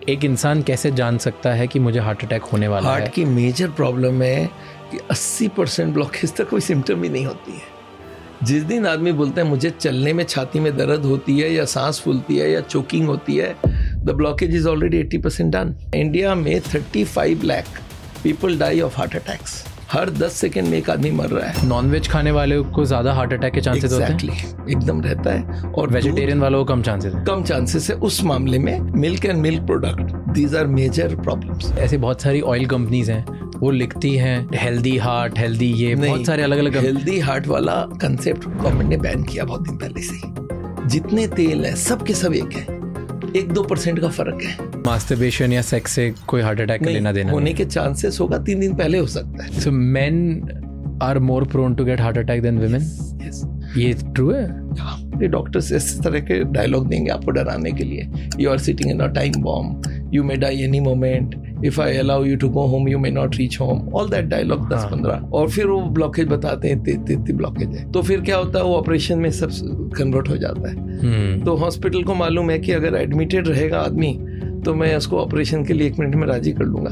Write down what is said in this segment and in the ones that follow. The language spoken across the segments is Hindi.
एक इंसान कैसे जान सकता है कि मुझे हार्ट अटैक होने वाला है? हार्ट की मेजर प्रॉब्लम है कि 80% ब्लॉकेज तक कोई सिम्टम ही नहीं होती है। जिस दिन आदमी बोलता है मुझे चलने में छाती में दर्द होती है या सांस फूलती है या चोकिंग होती है, the blockage is already 80% done. India में 35 lakh people die of heart attacks. हर 10 सेकंड में एक आदमी मर रहा है। नॉनवेज खाने वाले को ज्यादा हार्ट अटैक के चांसेस होते हैं? एकदम रहता है। और वेजिटेरियन वालों को कम चांसेस है? कम चांसेस है। उस मामले में milk and milk product, these are major problems. ऐसी बहुत सारी ऑयल कंपनीज हैं, वो लिखती हैं हेल्दी हार्ट, हेल्दी ये बहुत सारे अलग अलग। हेल्दी हार्ट वाला कंसेप्ट गवर्नमेंट ने बैन किया बहुत दिन पहले से ही। जितने तेल है सब के सब एक है, 1-2% का फर्क है। मास्टरबेशन या सेक्स से कोई हार्ट अटैक का लेना देना होने के चांसेस होगा 3 दिन पहले हो सकता है। So men are more prone to get heart attack then women? ये ट्रू है? ये डॉक्टर्स इस तरह के डायलॉग देंगे आपको डराने के लिए। You are sitting in a time bomb, you may die any moment, if I allow you to go home you may not reach home, all that dialogue 10-15। और फिर वो ब्लॉकेज बताते हैं, इतनी ब्लॉकेज है। तो फिर क्या होता है, वो ऑपरेशन में सब कन्वर्ट हो जाता है। तो हॉस्पिटल को मालूम है कि अगर एडमिटेड रहेगा आदमी तो मैं उसको ऑपरेशन के लिए 1 मिनट में राजी कर लूंगा।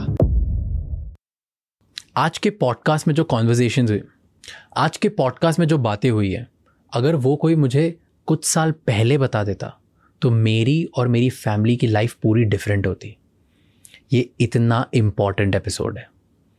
आज के पॉडकास्ट में जो कॉन्वर्सेशंस हुई, आज के पॉडकास्ट में जो बातें हुई है, अगर वो कोई मुझे कुछ साल पहले बता देता तो मेरी और मेरी फैमिली की लाइफ पूरी डिफरेंट होती। ये इतना इम्पॉर्टेंट एपिसोड है।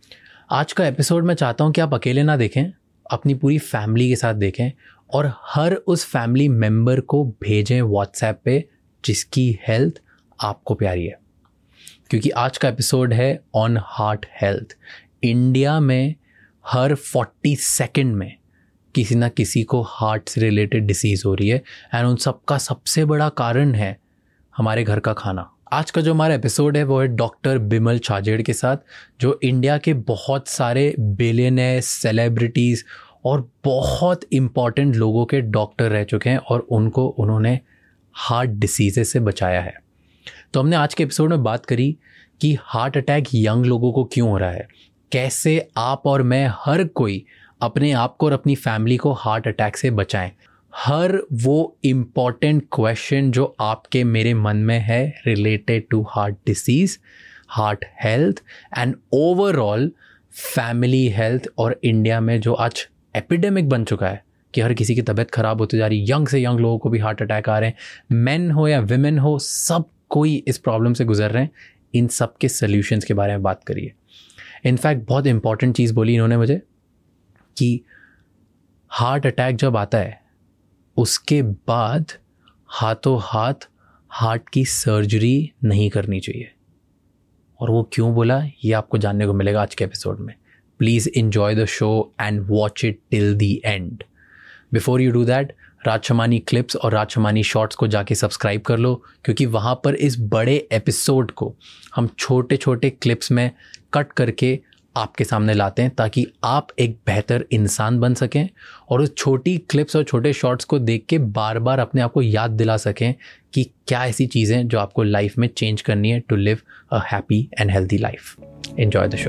आज का एपिसोड मैं चाहता हूँ कि आप अकेले ना देखें, अपनी पूरी फैमिली के साथ देखें और हर उस फैमिली मेम्बर को भेजें व्हाट्सएप पे जिसकी हेल्थ आपको प्यारी है। क्योंकि आज का एपिसोड है ऑन हार्ट हेल्थ। इंडिया में हर 40 सेकंड में किसी ना किसी को हार्ट से रिलेटेड डिसीज़ हो रही है एंड उन सबका सबसे बड़ा कारण है हमारे घर का खाना। आज का जो हमारा एपिसोड है वो है डॉक्टर बिमल छाजेड़ के साथ, जो इंडिया के बहुत सारे बिलियनर, सेलिब्रिटीज़ और बहुत इम्पॉर्टेंट लोगों के डॉक्टर रह चुके हैं और उनको उन्होंने हार्ट डिसीज़ से बचाया है। तो हमने आज के एपिसोड में बात करी कि हार्ट अटैक यंग लोगों को क्यों हो रहा है, कैसे आप और मैं हर कोई अपने आप को और अपनी फैमिली को हार्ट अटैक से बचाएं। हर वो इम्पॉर्टेंट क्वेश्चन जो आपके मेरे मन में है related to heart disease, heart health and overall family health. और इंडिया में जो आज एपिडेमिक बन चुका है कि हर किसी की तबीयत ख़राब होती जा रही, यंग से यंग लोगों को भी हार्ट अटैक आ रहे हैं, मेन हो या विमेन हो, सब कोई इस प्रॉब्लम से गुजर रहे हैं। इन सब के सल्यूशंस के बारे में बात करिए। इनफैक्ट बहुत इंपॉर्टेंट चीज़ बोली इन्होंने मुझे कि हार्ट अटैक जब आता है उसके बाद हाथों हाथ हार्ट की सर्जरी नहीं करनी चाहिए। और वो क्यों बोला ये आपको जानने को मिलेगा आज के एपिसोड में। Please enjoy the show and watch it till the end. Before you do that, राजशमानी clips और राजशमानी शॉर्ट्स को जाके सब्सक्राइब कर लो, क्योंकि वहाँ पर इस बड़े एपिसोड को हम छोटे छोटे क्लिप्स में कट करके आपके सामने लाते हैं ताकि आप एक बेहतर इंसान बन सकें और उस छोटी क्लिप्स और छोटे शॉर्ट्स को देख के बार बार अपने आप को याद दिला सकें कि क्या ऐसी चीज़ें जो आपको लाइफ में चेंज करनी है to live a happy and healthy life. Enjoy the show.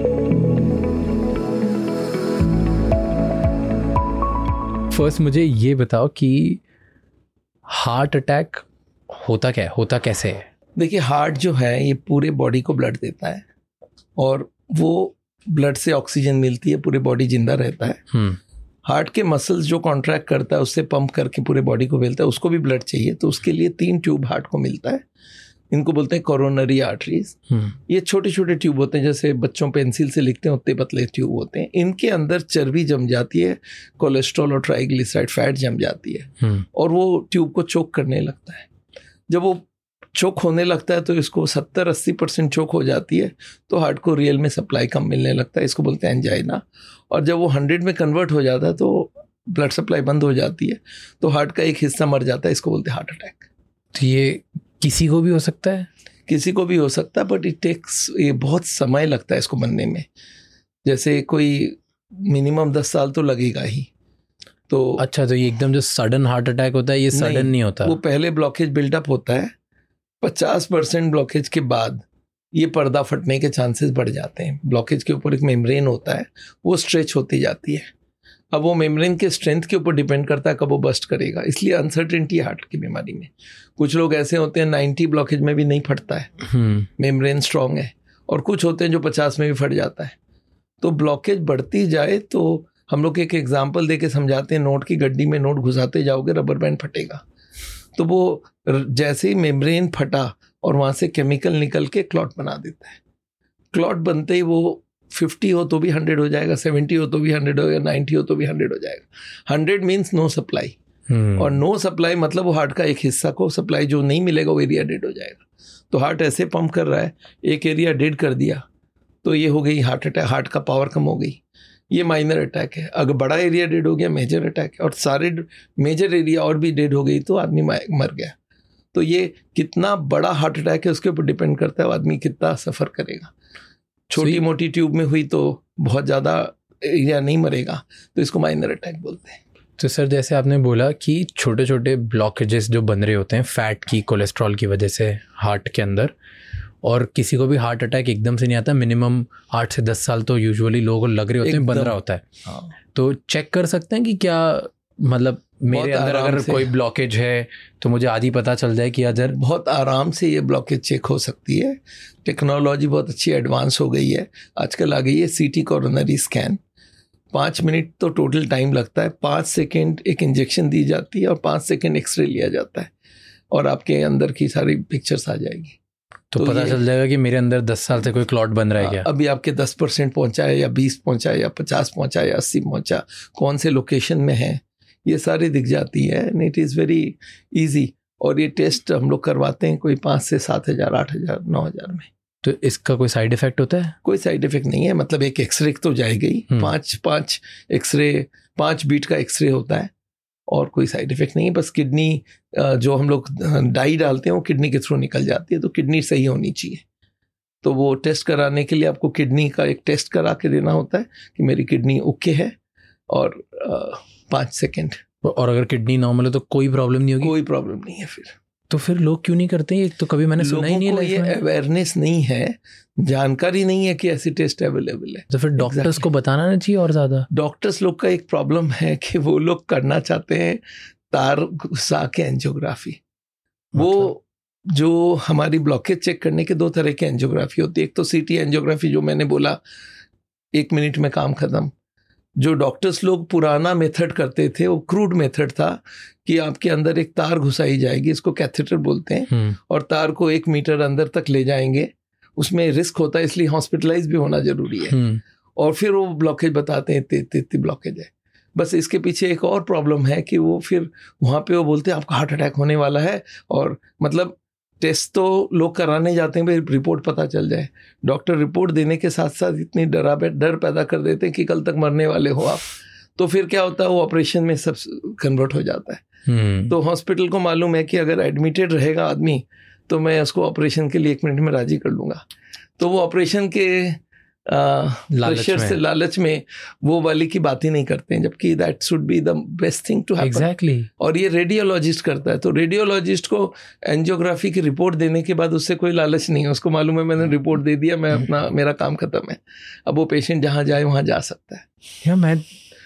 First मुझे ये बताओ कि हार्ट अटैक होता क्या है, होता कैसे है? देखिए, हार्ट जो है ये पूरे बॉडी को ब्लड देता है और वो ब्लड से ऑक्सीजन मिलती है, पूरी बॉडी जिंदा रहता है। हार्ट के मसल्स जो कॉन्ट्रैक्ट करता है उससे पंप करके पूरे बॉडी को मिलता है, उसको भी ब्लड चाहिए, तो उसके लिए 3 ट्यूब हार्ट को मिलता है। इनको बोलते हैं कोरोनरी आर्टरीज। ये छोटे छोटे ट्यूब होते हैं, जैसे बच्चों पेंसिल से लिखते हैं उतने पतले ट्यूब होते हैं। इनके अंदर चर्बी जम जाती है, कोलेस्ट्रॉल और ट्राइग्लिसराइड फैट जम जाती है और वो ट्यूब को चोक करने लगता है। जब वो चोक होने लगता है तो इसको 70-80% चोक हो जाती है, तो हार्ट को रियल में सप्लाई कम मिलने लगता है, इसको बोलते हैं एंजाइना। और जब वो 100 में कन्वर्ट हो जाता है तो ब्लड सप्लाई बंद हो जाती है, तो हार्ट का एक हिस्सा मर जाता है, इसको बोलते हैं हार्ट अटैक। तो ये किसी को भी हो सकता है? किसी को भी हो सकता है, बट इट टेक्स, ये बहुत समय लगता है इसको बनने में। जैसे कोई मिनिमम 10 साल तो लगेगा ही। तो अच्छा, तो ये एकदम जो सडन हार्ट अटैक होता है ये सडन नहीं होता? वो पहले ब्लॉकेज बिल्डअप होता है, 50% ब्लॉकेज के बाद ये पर्दा फटने के चांसेस बढ़ जाते हैं। ब्लॉकेज के ऊपर एक मेम्ब्रेन होता है, वो स्ट्रेच होती जाती है, अब वो मेम्ब्रेन के स्ट्रेंथ के ऊपर डिपेंड करता है कब वो बस्ट करेगा, इसलिए अनसर्टेनिटी हार्ट की बीमारी में। कुछ लोग ऐसे होते हैं 90 ब्लॉकेज में भी नहीं फटता है, मेम्ब्रेन स्ट्रांग है, और कुछ होते हैं जो 50 में भी फट जाता है। तो ब्लॉकेज बढ़ती जाए तो हम लोग एक एग्जाम्पल दे के समझाते हैं, नोट की गड्डी में नोट घुसाते जाओगे रबर बैंड फटेगा। तो वो जैसे ही मेम्ब्रेन फटा और वहाँ से केमिकल निकल के क्लॉट बना देता है। क्लॉट बनते ही वो 50 हो तो भी 100 हो जाएगा, 70 हो तो भी 100 हो जाएगा, 90 हो तो भी 100 हो जाएगा। 100 मीन्स नो सप्लाई, और नो सप्लाई मतलब वो हार्ट का एक हिस्सा को सप्लाई जो नहीं मिलेगा वो एरिया डेड हो जाएगा। तो हार्ट ऐसे पंप कर रहा है, एक एरिया डेड कर दिया तो ये हो गई हार्ट अटैक, हार्ट का पावर कम हो गई, ये माइनर अटैक है। अगर बड़ा एरिया डेड हो गया मेजर अटैक है, और सारे मेजर एरिया और भी डेड हो गई तो आदमी मर गया। तो ये कितना बड़ा हार्ट अटैक है उसके ऊपर डिपेंड करता है आदमी कितना सफ़र करेगा। छोटी मोटी ट्यूब में हुई तो बहुत ज़्यादा एरिया नहीं मरेगा, तो इसको माइनर अटैक बोलते हैं। तो सर जैसे आपने बोला कि छोटे छोटे ब्लॉकेजेस जो बन रहे होते हैं फैट की, कोलेस्ट्रॉल की वजह से हार्ट के अंदर, और किसी को भी हार्ट अटैक एकदम से नहीं आता, मिनिमम 8 से 10 साल तो यूजुअली लोगों को लग रहे होते हैं, बन रहा होता है। हाँ। तो चेक कर सकते हैं कि क्या मतलब मेरे अंदर अगर कोई ब्लॉकेज है तो मुझे आज ही पता चल जाए कि अगर बहुत आराम से ये ब्लॉकेज चेक हो सकती है। टेक्नोलॉजी बहुत अच्छी एडवांस हो गई है, आजकल आ गई है सीटी कोरोनरी स्कैन। 5 मिनट तो टोटल टाइम लगता है, 5 सेकेंड एक इंजेक्शन दी जाती है और 5 सेकेंड एक्सरे लिया जाता है और आपके अंदर की सारी पिक्चर्स आ जाएगी। तो पता चल जाएगा कि मेरे अंदर 10 साल से कोई क्लॉट बन रहा है क्या, अभी आपके 10% पहुंचा है या 20 पहुंचा है या 50 पहुंचा है या 80 पहुंचा, कौन से लोकेशन में है, ये सारी दिख जाती है। And it is very easy. और ये टेस्ट हम लोग करवाते हैं कोई 5 से 7 हज़ार, 8 हज़ार, 9 हज़ार में। तो इसका कोई साइड इफेक्ट होता है? कोई साइड इफेक्ट नहीं है, मतलब एक एक्सरे तो जाएगा ही, 5 एक्सरे, 5 बीट का एक्सरे होता है और कोई साइड इफेक्ट नहीं है। बस किडनी जो हम लोग डाई डालते हैं वो किडनी के थ्रू निकल जाती है, तो किडनी सही होनी चाहिए। तो वो टेस्ट कराने के लिए आपको किडनी का एक टेस्ट करा के देना होता है कि मेरी किडनी ओके है, और 5 सेकेंड। और अगर किडनी नॉर्मल है तो कोई प्रॉब्लम नहीं होगी? कोई प्रॉब्लम नहीं है। तो फिर लोग क्यों नहीं करते? एक तो कभी मैंने सुना ही नहीं है। ये अवेयरनेस नहीं है, जानकारी नहीं है कि ऐसी टेस्ट अवेलेबल है। तो फिर डॉक्टर्स को बताना नहीं चाहिए और ज़्यादा? डॉक्टर्स लोग का एक प्रॉब्लम है कि वो लोग करना चाहते हैं तार घुसा के एंजियोग्राफी। वो जो हमारी ब्लॉकेज चेक करने के 2 तरह की एंजियोग्राफी होती है। एक तो सीटी एंजियोग्राफी जो मैंने बोला 1 मिनट में काम खत्म। जो डॉक्टर्स लोग पुराना मेथड करते थे वो क्रूड मेथड था कि आपके अंदर एक तार घुसाई जाएगी, इसको कैथेटर बोलते हैं, और तार को 1 मीटर अंदर तक ले जाएंगे। उसमें रिस्क होता है इसलिए हॉस्पिटलाइज भी होना जरूरी है, और फिर वो ब्लॉकेज बताते हैं इतनी ब्लॉकेज है। बस इसके पीछे एक और प्रॉब्लम है कि वो फिर वहाँ पे वो बोलते हैं आपका हार्ट अटैक होने वाला है, और मतलब टेस्ट तो लोग कराने जाते हैं भाई रिपोर्ट पता चल जाए। डॉक्टर रिपोर्ट देने के साथ साथ इतनी डर पैदा कर देते हैं कि कल तक मरने वाले हो आप। तो फिर क्या होता है, वो ऑपरेशन में सब कन्वर्ट हो जाता है। तो हॉस्पिटल को मालूम है कि अगर एडमिटेड रहेगा आदमी तो मैं उसको ऑपरेशन के लिए 1 मिनट में राजी कर लूँगा। तो वो ऑपरेशन के प्रेशर से, लालच में वो वाली की बात ही नहीं करते हैं, जबकि that should be the best thing to happen. Exactly. और ये रेडियोलॉजिस्ट करता है, तो रेडियोलॉजिस्ट को एंजियोग्राफी की रिपोर्ट देने के बाद उससे कोई लालच नहीं है। उसको मालूम है मैंने रिपोर्ट दे दिया, मैं अपना मेरा काम खत्म है। अब वो पेशेंट जहाँ जाए वहाँ जा सकता है।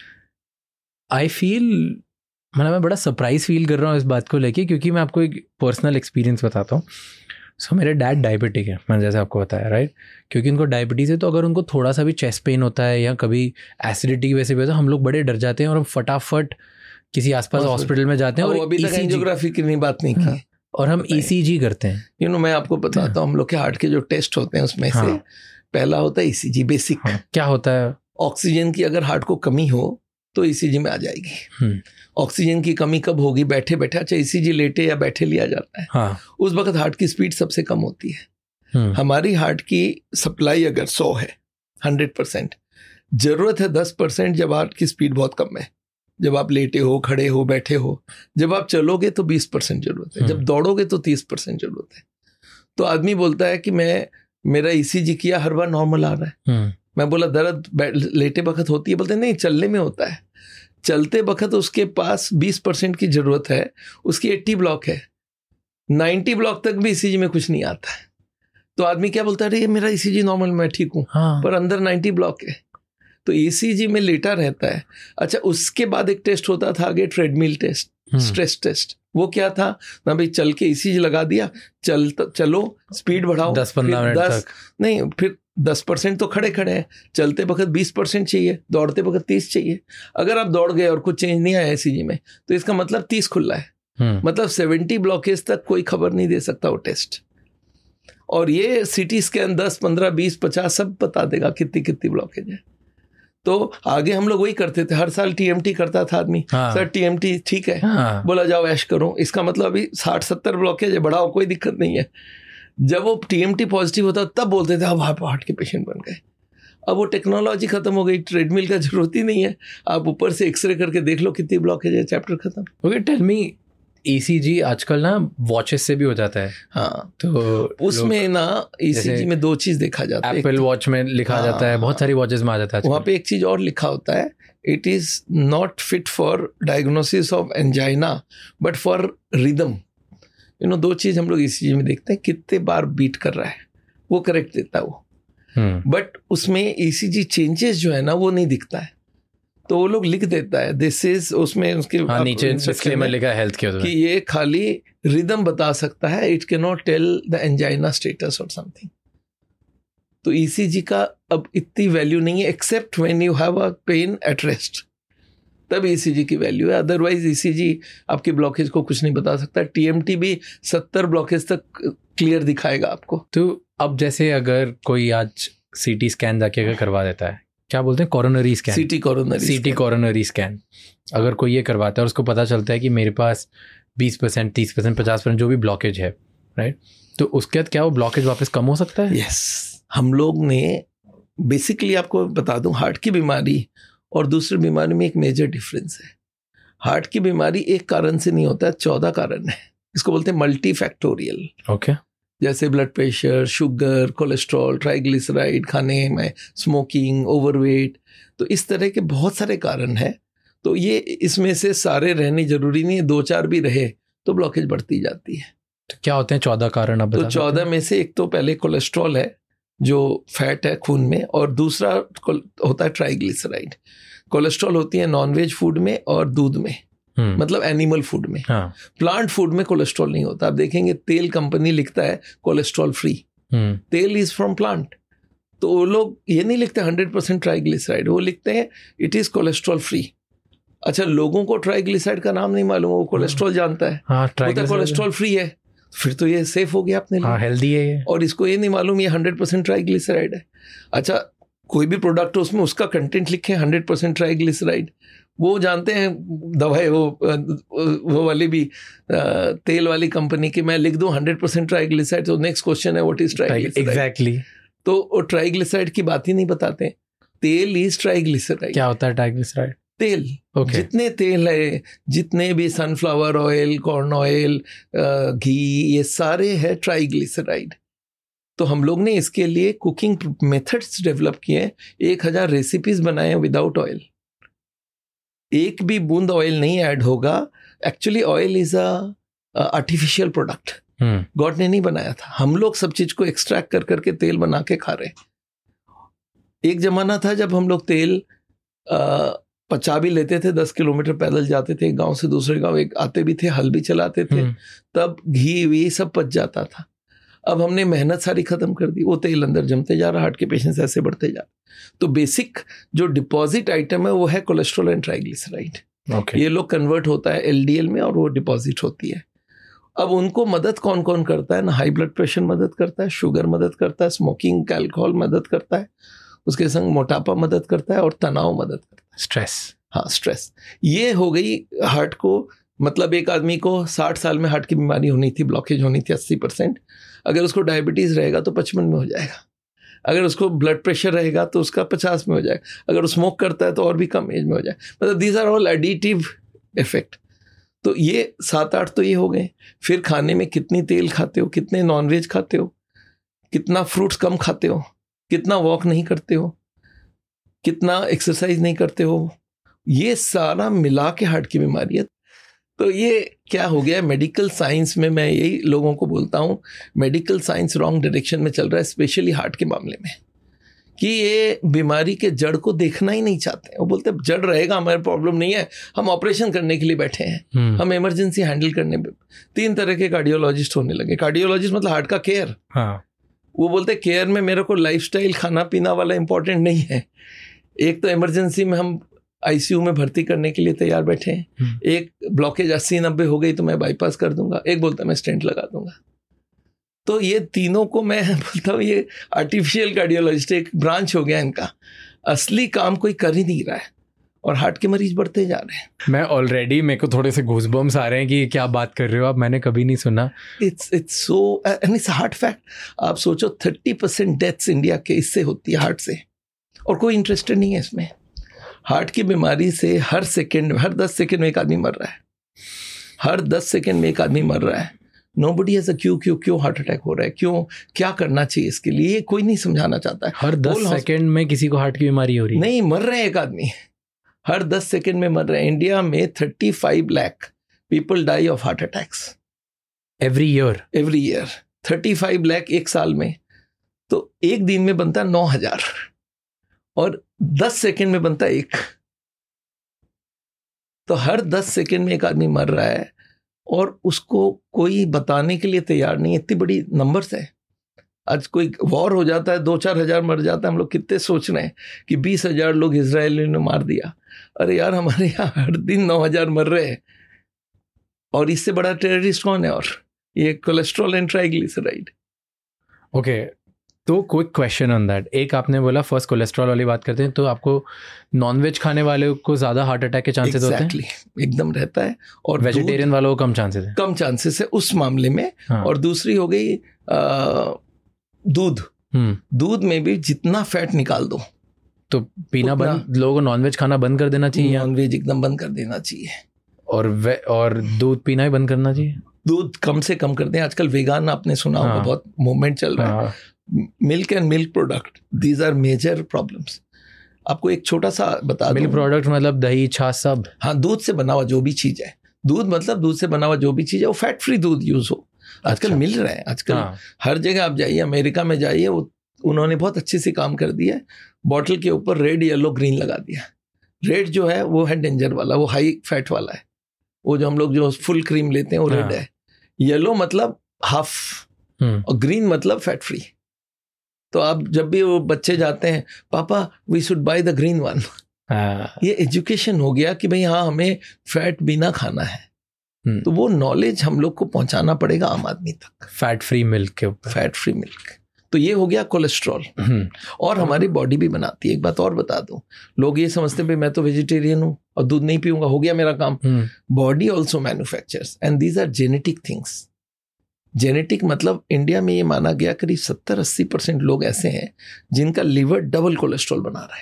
आई फील मतलब मैं बड़ा सरप्राइज फील कर रहा हूँ इस बात को लेके, क्योंकि मैं आपको एक पर्सनल एक्सपीरियंस बताता हूँ। सो मेरे डैड डायबिटिक है, मैंने जैसे आपको बताया, राइट। क्योंकि उनको डायबिटीज़ है, तो अगर उनको थोड़ा सा भी चेस्ट पेन होता है या कभी एसिडिटी की वजह से भी होता है, हम लोग बड़े डर जाते हैं और हम फटाफट किसी आसपास हॉस्पिटल में जाते हैं। और अभी तक एंजियोग्राफी की बात नहीं की, और हम ईसीजी करते हैं। मैं आपको बताता हूँ, हम लोग के हार्ट के जो टेस्ट होते हैं उसमें से पहला होता है ईसीजी बेसिक। क्या होता है? ऑक्सीजन की अगर हार्ट को कमी हो तो ईसीजी में आ जाएगी। ऑक्सीजन की कमी कब होगी? बैठे बैठे। अच्छा, ईसीजी लेटे या बैठे लिया जाता है, उस वक्त हार्ट की स्पीड सबसे कम होती है। हमारी हार्ट की सप्लाई अगर 100 है, 100%, जरूरत है 10%। जब हार्ट की स्पीड बहुत कम है, जब आप लेटे हो, खड़े हो, बैठे हो। जब आप चलोगे तो 20% जरूरत है, जब दौड़ोगे तो 30% जरूरत है। तो आदमी बोलता है कि मेरा ईसीजी किया, हर बार नॉर्मल आ रहा है। मैं बोला दर्द लेटे वक्त होती है? बोलते नहीं, चलने में होता है। चलते वक्त उसके पास 20% की जरूरत है, उसकी 80 ब्लॉक है, 90 ब्लॉक तक भी ईसीजी में कुछ नहीं आता है। तो आदमी क्या बोलता है, अरे ये मेरा ईसीजी नॉर्मल, मैं ठीक हूँ, पर अंदर 90 ब्लॉक है। तो ECG में लेटा रहता है। अच्छा, उसके बाद एक टेस्ट होता था आगे, ट्रेडमिल टेस्ट, स्ट्रेस टेस्ट। वो क्या था ना भाई, चल के ECG लगा दिया, चलो स्पीड बढ़ाओ 10-15 मिनट तक नहीं, फिर 10% तो खड़े खड़े हैं, चलते वक्त 20% चाहिए, दौड़ते वक्त 30 चाहिए। अगर आप दौड़ गए और कुछ चेंज नहीं आया ECG में तो इसका मतलब 30 खुला है, मतलब 70 ब्लॉकेज तक कोई खबर नहीं दे सकता वो टेस्ट। और ये CT स्कैन 10, 15, 20, 50 सब बता देगा कितनी कितनी ब्लॉकेज है। तो आगे हम लोग वही करते थे, हर साल TMT करता था आदमी। हाँ। सर TMT ठीक है, बोला जाओ ऐश करो, इसका मतलब अभी 60-70 ब्लॉकेज है, बढ़ाओ, कोई दिक्कत नहीं है। जब वो TMT पॉजिटिव होता तब बोलते थे अब आप हार्ट के पेशेंट बन गए। अब वो टेक्नोलॉजी खत्म हो गई, ट्रेडमिल का जरूरत ही नहीं है, आप ऊपर से एक्सरे करके देख लो कितनी ब्लॉकेज है, चैप्टर खत्म। ओके, टेल मी, ECG आजकल ना वॉचेस से भी हो जाता है। हाँ, तो उसमें ना ECG में दो चीज देखा जाता है। एप्पल वॉच में लिखा जाता है, बहुत सारी वॉचेस में आ जाता है। वहाँ पे एक चीज और लिखा होता है, it is not fit for diagnosis of angina but for rhythm. दो चीज हम लोग ECG में देखते हैं, कितने बार बीट कर रहा है, वो करेक्ट देता है वो। बट उसमें ECG चेंजेस जो है ना वो नहीं दिखता है, तो वो लोग लिख देता है दिस इज, उसमें उसके नीचे डिस्क्लेमर लिखा है हेल्थ के कि ये खाली रिदम बता सकता है, it can not tell the angina status और समथिंग। तो ECG का अब इतनी वैल्यू नहीं है, except when you have a pain at rest, तब ECG की वैल्यू है। अदरवाइज ECG आपके ब्लॉकेज को कुछ नहीं बता सकता। TMT भी 70 ब्लॉकेज तक क्लियर दिखाएगा आपको। तो अब जैसे अगर कोई आज CT स्कैन जाके अगर करवा देता है, क्या बोलते हैं, coronary scan, CT coronary scan, अगर कोई ये करवाता है और उसको पता चलता है कि मेरे पास 20%, 30%, 50% जो भी ब्लॉकेज है, राइट, तो उसके बाद क्या वो ब्लॉकेज वापस कम हो सकता है? यस, हम लोग ने बेसिकली, आपको बता दूं, हार्ट की बीमारी और दूसरी बीमारी में एक मेजर डिफरेंस है। हार्ट की बीमारी एक कारण से नहीं होता है, 14 कारण है। इसको बोलते हैं मल्टी फैक्टोरियल। ओके, जैसे blood pressure, sugar, cholesterol, triglyceride, खाने में स्मोकिंग, ओवरवेट, तो इस तरह के बहुत सारे कारण हैं। तो ये इसमें से सारे रहने जरूरी नहीं है, 2-4 भी रहे तो ब्लॉकेज बढ़ती जाती है। तो क्या होते हैं 14 कारण? अब तो 14 में से एक तो पहले कोलेस्ट्रॉल है जो फैट है खून में, और दूसरा होता है ट्राइग्लिसराइड। कोलेस्ट्रॉल होती है नॉनवेज फूड में और दूध में, मतलब एनिमल फूड में। हाँ। प्लांट फूड में कोलेस्ट्रॉल नहीं होता। आप देखेंगे तेल कंपनी लिखता है कोलेस्ट्रॉल फ्री, तेल इज फ्रॉम प्लांट, तो वो लोग ये नहीं लिखते 100% ट्राइग्लिसराइड, वो लिखते हैं इट इज कोलेस्ट्रॉल फ्री। अच्छा, लोगों को ट्राइग्लिसराइड का नाम नहीं मालूम, वो कोलेस्ट्रॉल जानता है, कोलेस्ट्रॉल फ्री है, फिर तो ये सेफ हो गया अपने लिए, हेल्दी है ये। और इसको ये नहीं मालूम ये 100% ट्राइग्लिसराइड है। अच्छा, कोई भी प्रोडक्ट हो उसमें उसका कंटेंट लिखे 100% ट्राइग्लिसराइड, वो जानते हैं दवाई, वो वाली भी तेल वाली कंपनी की, मैं लिख दूं 100% ट्राइग्लिसराइड, तो नेक्स्ट क्वेश्चन है व्हाट इज ट्राइग्लिसराइड। एग्जैक्टली, तो ट्राइग्लिसराइड की बात ही नहीं बताते। तेल इज ट्राइग्लिसराइड। क्या होता है ट्राइग्लिसराइड? तेल। जितने तेल है, जितने भी sunflower oil, corn oil, ghee, ये सारे है ट्राइग्लिसराइड। तो हम लोग ने इसके लिए कुकिंग मेथड्स डेवलप किए, 1000 रेसिपीज बनाए विदाउट ऑयल, एक भी बूंद ऑयल नहीं ऐड होगा। Actually oil is a artificial product, God ने नहीं बनाया था, हम लोग सब चीज को एक्सट्रैक्ट कर करके तेल बना के खा रहे। एक जमाना था जब हम लोग तेल पचा भी लेते थे, 10 किलोमीटर पैदल जाते थे, एक गांव से दूसरे गांव, एक आते भी थे, हल भी चलाते थे, तब घी वी सब पच जाता था। अब हमने मेहनत सारी खत्म कर दी, वो तेल अंदर जमते जा रहा, हार्ट के पेशेंट्स ऐसे बढ़ते जा रहे। तो बेसिक जो डिपॉजिट आइटम है वो है कोलेस्ट्रॉल एंड ट्राइग्लिसराइड। ये लोग कन्वर्ट होता है LDL में और वो डिपॉजिट होती है। अब उनको मदद कौन कौन करता है ना, हाई ब्लड प्रेशर मदद करता है, शुगर मदद करता है, स्मोकिंग, अल्कोहल मदद करता है, उसके संग मोटापा मदद करता है और तनाव मदद करता है, स्ट्रेस। हाँ, स्ट्रेस। ये हो गई हार्ट को, मतलब एक आदमी को 60 साल में हार्ट की बीमारी होनी थी, ब्लॉकेज होनी थी 80%, अगर उसको डायबिटीज रहेगा तो 55 में हो जाएगा, अगर उसको ब्लड प्रेशर रहेगा तो उसका 50 में हो जाएगा, अगर वो स्मोक करता है तो और भी कम एज में हो जाएगा। मतलब these are all additive effect. तो ये 7-8 तो ये हो गए। फिर खाने में कितनी तेल खाते हो, कितने नॉनवेज खाते हो, कितना फ्रूट्स कम खाते हो, कितना वॉक नहीं करते हो, कितना एक्सरसाइज नहीं करते हो, ये सारा मिला के हार्ट की बीमारी है। तो ये क्या हो गया मेडिकल साइंस में, मैं यही लोगों को बोलता हूँ, मेडिकल साइंस रॉन्ग डायरेक्शन में चल रहा है, स्पेशली हार्ट के मामले में, कि ये बीमारी के जड़ को देखना ही नहीं चाहते। वो बोलते हैं जड़ रहेगा, हमारे प्रॉब्लम नहीं है, हम ऑपरेशन करने के लिए बैठे हैं, हम इमरजेंसी हैंडल करने पे। 3 तरह के कार्डियोलॉजिस्ट होने लगे। कार्डियोलॉजिस्ट मतलब हार्ट का केयर। वो बोलते हैं केयर में मेरे को लाइफस्टाइल खाना पीना वाला इंपॉर्टेंट नहीं है। एक तो इमरजेंसी में हम आईसीयू में भर्ती करने के लिए तैयार बैठे हैं, एक ब्लॉकेज 80-90 हो गई तो मैं बाईपास कर दूंगा, एक बोलता है मैं स्टेंट लगा दूंगा। तो ये तीनों को मैं बोलता हूँ ये आर्टिफिशियल कार्डियोलॉजिस्ट एक ब्रांच हो गया इनका। असली काम कोई कर ही नहीं रहा है और हार्ट के मरीज बढ़ते जा रहे हैं। मैं ऑलरेडी, मेरे को थोड़े से गूज़बम्स आ रहे हैं कि क्या बात कर रहे हो आप, मैंने कभी नहीं सुना। It's so and it's heart fact. आप सोचो 30% डेथ्स इंडिया के इससे होती है, हार्ट से, और कोई इंटरेस्टेड नहीं है इसमें। हार्ट की बीमारी से हर 10 सेकेंड में एक आदमी मर रहा है, हर 10 सेकेंड में एक आदमी मर रहा है। नोबडी हैज़ अ क्यों हार्ट अटैक हो रहा है, क्यों, क्या करना चाहिए इसके लिए, कोई नहीं समझाना चाहता है। हर 10 सेकेंड में किसी को हार्ट की बीमारी हो रही है? नहीं, मर रहे हैं एक आदमी, हर 10 सेकेंड में मर रहे हैं। इंडिया में 35 lakh people die of heart attacks every year. 35 lakh एक साल में, तो एक दिन में बनता 9,000 और 10 सेकेंड में बनता 1। तो हर 10 सेकेंड में एक आदमी मर रहा है और उसको कोई बताने के लिए तैयार नहीं है। इतनी बड़ी नंबर्स है। आज कोई वॉर हो जाता है, 2-4 हज़ार मर जाता है, हम लोग कितने सोच रहे हैं कि 20,000 लोग इजराइल ने मार दिया। अरे यार, हमारे यहाँ हर दिन 9,000 मर रहे हैं, और इससे बड़ा टेररिस्ट कौन है? और ये कोलेस्ट्रॉल एंड ट्राइग्लिसराइड। ओके, तो क्विक क्वेश्चन ऑन दैट। एक आपने बोला फर्स्ट कोलेस्ट्रॉल वाली बात करते हैं, तो आपको नॉनवेज खाने वाले को ज़्यादा हार्ट अटैक के चांसेस होते हैं? एकदम रहता है। और वेजिटेरियन वालों को कम चांसेस है? कम चांसेस है उस मामले में। हाँ। और दूसरी हो गई दूध में भी जितना फैट निकाल दो तो पीना बंद, लोगों को नॉनवेज खाना बंद कर देना चाहिए? नॉनवेज एकदम बंद कर देना चाहिए, और दूध पीना ही बंद करना चाहिए। दूध कम से कम कर दें। आजकल वेगान आपने सुना होगा, बहुत मूवमेंट चल रहा है। Milk and milk product, these are major problems. आपको एक छोटा सा बता दूं। मिल्क प्रोडक्ट मतलब दही, छाछ, सब? हाँ, दूध से बना हुआ जो भी चीज़ है। दूध मतलब दूध से बना हुआ जो भी चीज़ है, वो फैट फ्री दूध यूज़ हो। आजकल मिल रहा है। आजकल हर जगह आप जाइए, अमेरिका में जाइए, उन्होंने बहुत अच्छे से काम कर दिया है। बॉटल के ऊपर रेड, येलो, ग्रीन लगा दिया। रेड जो है वो है डेंजर वाला, वो हाई फैट वाला है। वो जो हम लोग जो फुल क्रीम लेते हैं वो रेड है। येलो मतलब हाफ, और ग्रीन मतलब फैट फ्री। तो आप जब भी वो बच्चे जाते हैं, पापा we should buy the green one. ये एजुकेशन हो गया कि भाई हाँ, हमें फैट बिना खाना है। तो वो नॉलेज हम लोग को पहुंचाना पड़ेगा आम आदमी तक। फैट फ्री मिल्क के ऊपर, फैट फ्री मिल्क। तो ये हो गया कोलेस्ट्रॉल। और हमारी बॉडी भी बनाती है। एक बात और बता दूं, लोग ये समझते हैं मैं तो वेजिटेरियन हूं और दूध नहीं पीऊंगा, हो गया मेरा काम। Body also manufactures and these are genetic things. Genetic मतलब इंडिया में ये माना गया करीब 70-80% लोग ऐसे हैं जिनका लिवर डबल कोलेस्ट्रॉल बना रहा है।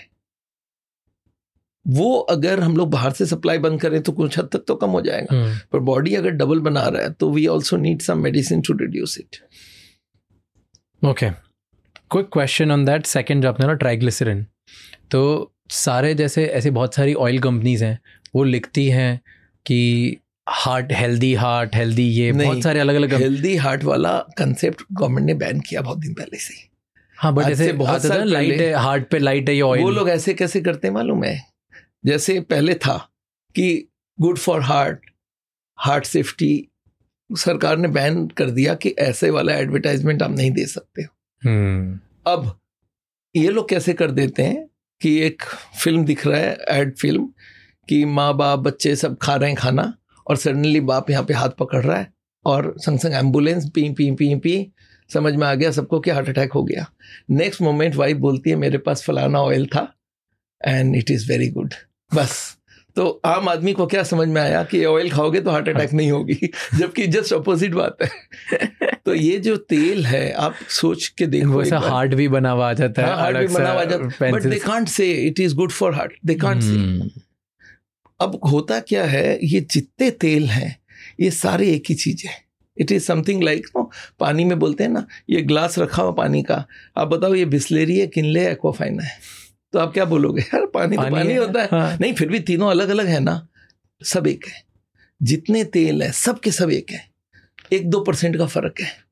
वो अगर हम लोग बाहर से सप्लाई बंद करें तो कुछ हद तक तो कम हो जाएगा, पर बॉडी अगर डबल बना रहा है तो we also need some medicine to reduce it. Okay, quick question on that. Second जो आपने ना ट्राइग्लिसरीन, तो सारे जैसे ऐसे बहुत सारी ऑयल कंपनीज हैं, वो लिखती हैं कि हार्ट हेल्दी, ये बहुत सारे अलग अलग। हेल्दी हार्ट वाला कंसेप्ट गवर्नमेंट ने बैन किया बहुत दिन पहले से। हाँ, बट ऐसे बहुत सारा लाइट है, हार्ट पे लाइट है ये ऑयल। वो लोग ऐसे कैसे करते हैं मालूम है? जैसे पहले था कि गुड फॉर हार्ट सेफ्टी, सरकार ने बैन कर दिया कि ऐसे वाला एडवर्टाइजमेंट आप नहीं दे सकते हो। अब ये लोग कैसे कर देते हैं कि एक फिल्म दिख रहा है, एड फिल्म, कि माँ बाप बच्चे सब खा रहे हैं खाना, और सडनली बाप यहाँ पे हाथ पकड़ रहा है और संग संग एम्बुलेंस पी, समझ में आ गया सबको कि हार्ट अटैक हो गया। नेक्स्ट मोमेंट वाइफ बोलती है मेरे पास फलाना ऑयल था and it is very good. बस, तो आम आदमी को क्या समझ में आया कि ऑयल खाओगे तो हार्ट अटैक नहीं होगी, जबकि जस्ट अपोजिट बात है। तो ये जो तेल है, आप सोच के देखो, वैसा हार्ट भी बना हुआ आ जाता है, हार्ट भी बना हुआ आ जाता है, but they can't say it is good for heart, they can't say. अब होता क्या है, ये जितने तेल हैं ये सारे एक ही चीज है। इट इज समथिंग लाइक पानी में बोलते हैं ना, ये ग्लास रखा हुआ पानी का, आप बताओ ये बिस्लेरी है, किनले है, एक्वाफाइन है, तो आप क्या बोलोगे? यार पानी तो पानी होता है। हाँ। नहीं, फिर भी तीनों अलग अलग है ना, सब एक है। जितने तेल है सब के सब एक है, 1-2% का फर्क है।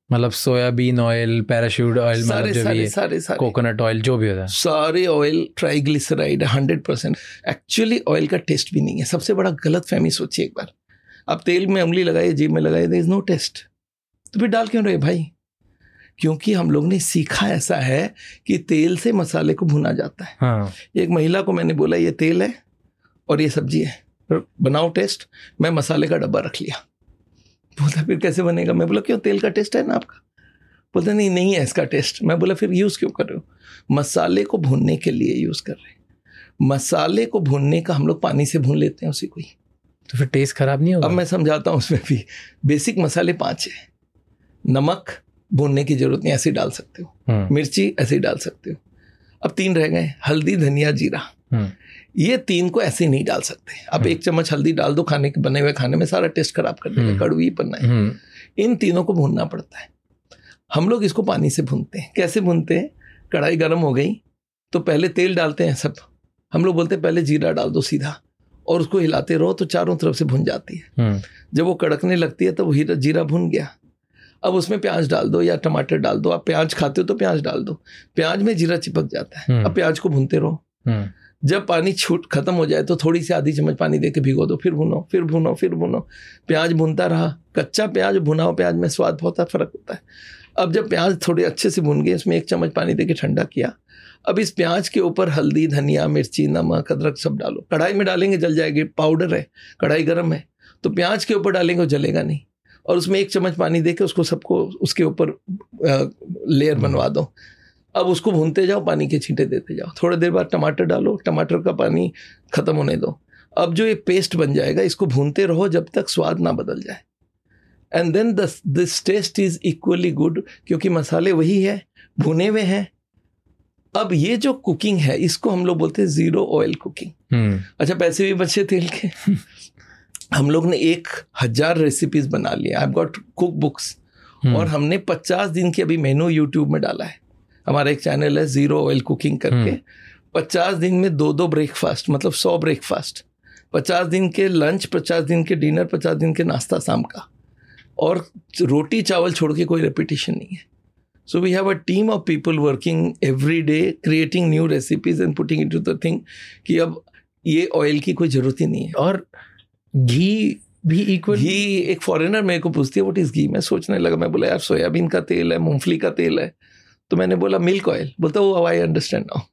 मतलब सोयाबीन ऑयल, पैराशूट ऑयल, मतलब जो भी है, सारे कोकोनट ऑयल, जो भी होता है, सारे ऑयल ट्राइग्लिसराइड 100%। एक्चुअली ऑयल का टेस्ट भी नहीं है। सबसे बड़ा गलत फहमी सोचिए एक बार, आप तेल में उंगली लगाइए, जीभ में लगाइए, देयर इज नो टेस्ट, तो फिर डाल क्यों रहे भाई? क्योंकि हम लोग ने सीखा ऐसा है कि तेल से मसाले को भुना जाता है। हाँ। एक महिला को मैंने बोला ये तेल है और ये सब्जी है, बनाओ टेस्ट। मैं मसाले का डब्बा रख लिया। बोलता फिर कैसे बनेगा? मैं बोला क्यों, तेल का टेस्ट है ना आपका? बोलता नहीं है इसका टेस्ट। मैं बोला फिर यूज़ क्यों कर रहे हो? मसाले को भूनने के लिए यूज़ कर रहे हैं। मसाले को भूनने का हम लोग पानी से भून लेते हैं उसी को ही, तो फिर टेस्ट खराब नहीं होगा? अब मैं समझाता हूँ उसमें भी। बेसिक मसाले 5 है। नमक भूनने की जरूरत नहीं, ऐसे डाल सकते हो। मिर्ची ऐसे डाल सकते हो। अब 3 रह गए, हल्दी, धनिया, जीरा। ये 3 को ऐसे नहीं डाल सकते। अब 1 चम्मच हल्दी डाल दो खाने के बने हुए खाने में, सारा टेस्ट खराब कर देगा, कड़वी पन्ना है। इन तीनों को भूनना पड़ता है। हम लोग इसको पानी से भूनते हैं। कैसे भूनते हैं? कढ़ाई गर्म हो गई तो पहले तेल डालते हैं सब। हम लोग बोलते हैं पहले जीरा डाल दो सीधा, और उसको हिलाते रहो तो चारों तरफ से भुन जाती है। जब वो कड़कने लगती है तो वो जीरा भुन गया। अब उसमें प्याज डाल दो या टमाटर डाल दो। आप प्याज खाते हो तो प्याज डाल दो, प्याज में जीरा चिपक जाता है। अब प्याज को भूनते रहो। जब पानी छूट खत्म हो जाए तो थोड़ी सी आधी चम्मच पानी देके भिगो दो, फिर भुनो, फिर भुनो, फिर भुनो। प्याज भुनता रहा। कच्चा प्याज, भुना हुआ प्याज में स्वाद बहुत फर्क होता है। अब जब प्याज थोड़े अच्छे से भुन गए, इसमें 1 चम्मच पानी देके ठंडा किया। अब इस प्याज के ऊपर हल्दी, धनिया, मिर्ची, नमक, अदरक सब डालो। कढ़ाई में डालेंगे जल जाएगी, पाउडर है, कढ़ाई गर्म है, तो प्याज के ऊपर डालेंगे वो जलेगा नहीं। और उसमें 1 चम्मच पानी देके उसको सबको उसके ऊपर लेयर बनवा दो। अब उसको भूनते जाओ, पानी के छींटे देते जाओ। थोड़ी देर बाद टमाटर डालो, टमाटर का पानी खत्म होने दो। अब जो ये पेस्ट बन जाएगा, इसको भूनते रहो जब तक स्वाद ना बदल जाए। And then this taste is equally good, क्योंकि मसाले वही है, भुने हुए हैं। अब ये जो कुकिंग है, इसको हम लोग बोलते हैं 0 ऑयल कुकिंग। अच्छा, पैसे भी बचे तेल के। हम लोग ने 1000 रेसिपीज बना लिया। आई गॉट कुक बुक्स, और हमने 50 दिन की अभी मेनू यूट्यूब में डाला है। हमारा एक चैनल है 0 ऑयल कुकिंग करके। 50 दिन में 2 ब्रेकफास्ट, मतलब 100 ब्रेकफास्ट, 50 दिन के लंच, 50 दिन के डिनर, 50 दिन के नाश्ता शाम का, और रोटी चावल छोड़ के कोई रेपिटेशन नहीं है। So we have a team of people working every day, creating new recipes and putting it to the thing कि अब ये ऑयल की कोई जरूरत ही नहीं है। और घी भी इक्वल। घी, एक फॉरेनर मेरे को पूछती है व्हाट इज घी। मैं सोचने लगा, मैं बोला यार सोयाबीन का तेल है, मूंगफली का तेल है। तो मैंने बोला मिल्क ऑयल। बोलता वो आई अंडरस्टैंड नाउ।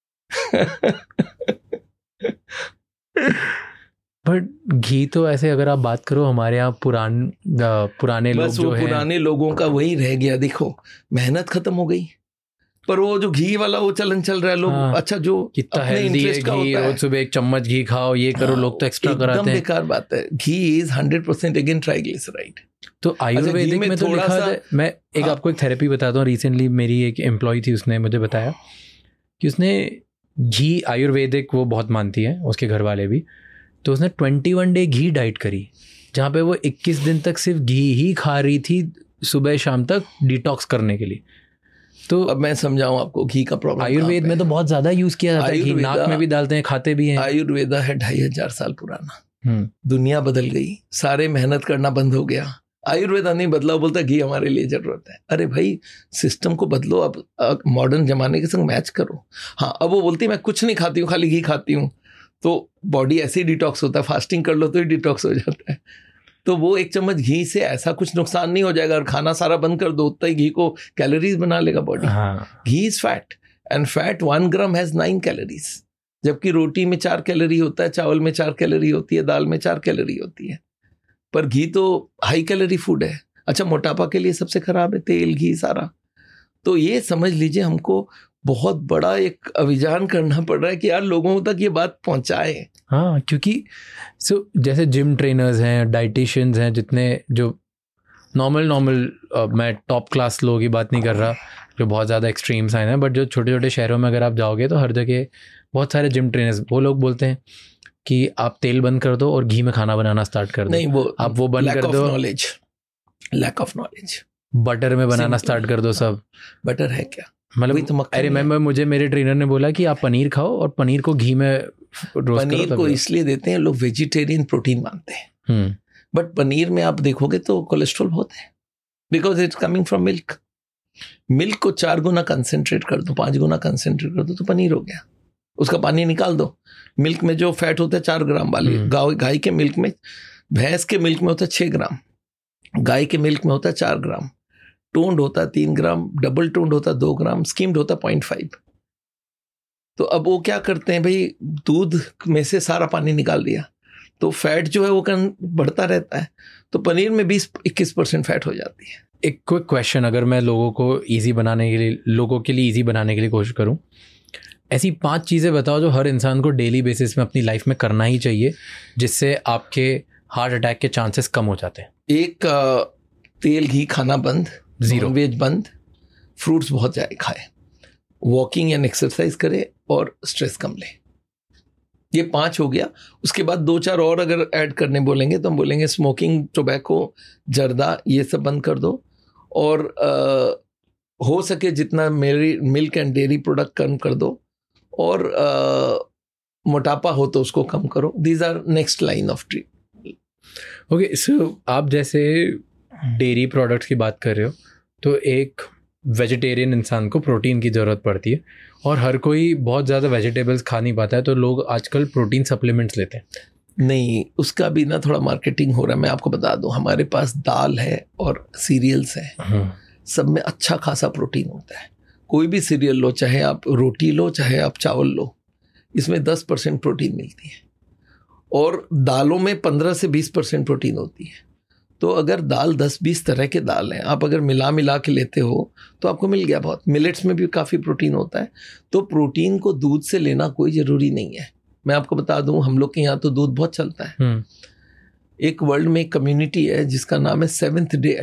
बट घी तो ऐसे अगर आप बात करो, हमारे यहाँ पुराने लोग जो हैं, पुराने लोगों का वही रह गया। देखो, मेहनत खत्म हो गई, पर वो जो घी वाला वो चलन चल रहा है। लोग अच्छा जो कितना हेल्दी है घी, रोज सुबह 1 चम्मच घी खाओ, ये करो, लोग तो एक्स्ट्रा कराते हैं। एकदम बेकार बात है। Ghee is 100% again triglyceride. तो आयुर्वेदिक में तो लिखा है। मैं आपको एक थेरेपी बताता हूँ। रिसेंटली मेरी एक एम्प्लॉय थी, उसने मुझे बताया कि उसने घी, आयुर्वेदिक वो बहुत मानती है, उसके घर वाले भी, तो उसने 21 डे घी डाइट करी, जहाँ पे वो 21 दिन तक सिर्फ घी ही खा रही थी, सुबह शाम तक, डिटॉक्स करने के लिए। तो अब मैं समझाऊं आपको घी का प्रॉब्लम। आयुर्वेद में तो बहुत ज्यादा यूज किया जाता है घी, नाक में भी डालते हैं, खाते भी हैं। आयुर्वेदा है 2500 साल पुराना। दुनिया बदल गई, सारे मेहनत करना बंद हो गया। आयुर्वेदा नहीं बदला, बोलता घी हमारे लिए जरूरत है। अरे भाई, सिस्टम को बदलो, अब मॉडर्न जमाने के संग मैच करो। हाँ, अब वो बोलती मैं कुछ नहीं खाती हूँ, खाली घी खाती हूँ, तो बॉडी ऐसे ही डिटॉक्स होता है। फास्टिंग कर लो तो ही डिटॉक्स हो जाता है। तो वो 1 चम्मच घी से ऐसा कुछ नुकसान नहीं हो जाएगा। और खाना सारा बंद कर दो, उतना ही घी को कैलोरीज बना लेगा body. Ghee is fat, and fat 1 gram has 9 calories, जबकि रोटी में 4 कैलोरी होता है, चावल में 4 कैलोरी होती है, दाल में 4 कैलोरी होती है। पर घी तो हाई कैलोरी फूड है। अच्छा, मोटापा के लिए सबसे खराब है तेल, घी सारा। तो ये समझ लीजिए, हमको बहुत बड़ा एक अभियान करना पड़ रहा है कि यार लोगों तक ये बात पहुंचाए। हाँ, क्योंकि जैसे जिम ट्रेनर्स हैं, डाइटिशियंस हैं, जितने जो नॉर्मल मैं टॉप क्लास लोगों की बात नहीं कर रहा जो बहुत ज़्यादा एक्सट्रीम साइन है, बट जो छोटे छोटे शहरों में अगर आप जाओगे तो हर जगह बहुत सारे जिम ट्रेनर्स, वो लोग बोलते हैं कि आप तेल बंद कर दो और घी में खाना बनाना स्टार्ट कर दो। नहीं, आप वो बंद कर दो। Lack of knowledge. बटर में बनाना स्टार्ट कर दो सब। बटर है क्या? मतलब अरे मुझे मेरे ट्रेनर ने बोला कि आप पनीर खाओ और पनीर को घी में रोस्ट करो। पनीर को इसलिए देते हैं, लोग वेजिटेरियन प्रोटीन मानते हैं, बट पनीर में आप देखोगे तो कोलेस्ट्रॉल बहुत है। Because it's coming from milk. Milk को 4 गुना कंसेंट्रेट कर दो, 5 गुना कंसेंट्रेट कर दो तो पनीर हो गया। उसका पानी निकाल दो। मिल्क में जो फैट होता है 4 ग्राम वाली, गाय के मिल्क में, भैंस के मिल्क में होता है 6 ग्राम, गाय के मिल्क में होता है 4 ग्राम, टोन्ड होता है 3 ग्राम, डबल टोन्ड होता है 2 ग्राम, स्किम्ड होता है 0.5। तो अब वो क्या करते हैं भाई, दूध में से सारा पानी निकाल दिया तो फैट जो है वो बढ़ता रहता है, तो पनीर में 20-21% फैट हो जाती है। एक क्विक क्वेश्चन, अगर मैं लोगों के लिए इजी बनाने के लिए कोशिश करूं, ऐसी 5 चीज़ें बताओ जो हर इंसान को डेली बेसिस में अपनी लाइफ में करना ही चाहिए, जिससे आपके हार्ट अटैक के चांसेस कम हो जाते हैं। एक, तेल घी खाना बंद, 0 वेज बंद, फ्रूट्स बहुत ज़्यादा खाए, वॉकिंग एंड एक्सरसाइज करे और स्ट्रेस कम ले। ये 5 हो गया। उसके बाद 2-4 और अगर ऐड करने बोलेंगे तो हम बोलेंगे स्मोकिंग, टोबैको, जर्दा, ये सब बंद कर दो, और हो सके जितना मिल्क एंड डेयरी प्रोडक्ट कम कर दो, और मोटापा हो तो उसको कम करो। These are next line of treatment. Okay, so आप जैसे डेयरी प्रोडक्ट्स की बात कर रहे हो, तो एक वेजिटेरियन इंसान को प्रोटीन की ज़रूरत पड़ती है और हर कोई बहुत ज़्यादा वेजिटेबल्स खा नहीं पाता है, तो लोग आजकल प्रोटीन सप्लीमेंट्स लेते हैं। नहीं, उसका भी ना थोड़ा मार्केटिंग हो रहा है। मैं आपको बता दूं, हमारे पास दाल है और सीरियल्स हैं, सब में अच्छा खासा प्रोटीन होता है। कोई भी सीरियल लो, चाहे आप रोटी लो चाहे आप चावल लो, इसमें 10% प्रोटीन मिलती है, और दालों में 15 से 20% प्रोटीन होती है। तो अगर दाल 10-20 तरह के दाल हैं, आप अगर मिला के लेते हो तो आपको मिल गया बहुत। मिलेट्स में भी काफ़ी प्रोटीन होता है। तो प्रोटीन को दूध से लेना कोई ज़रूरी नहीं है। मैं आपको बता दूं, हम लोग के यहाँ तो दूध बहुत चलता है। एक वर्ल्ड में एक कम्युनिटी है जिसका नाम है seventh day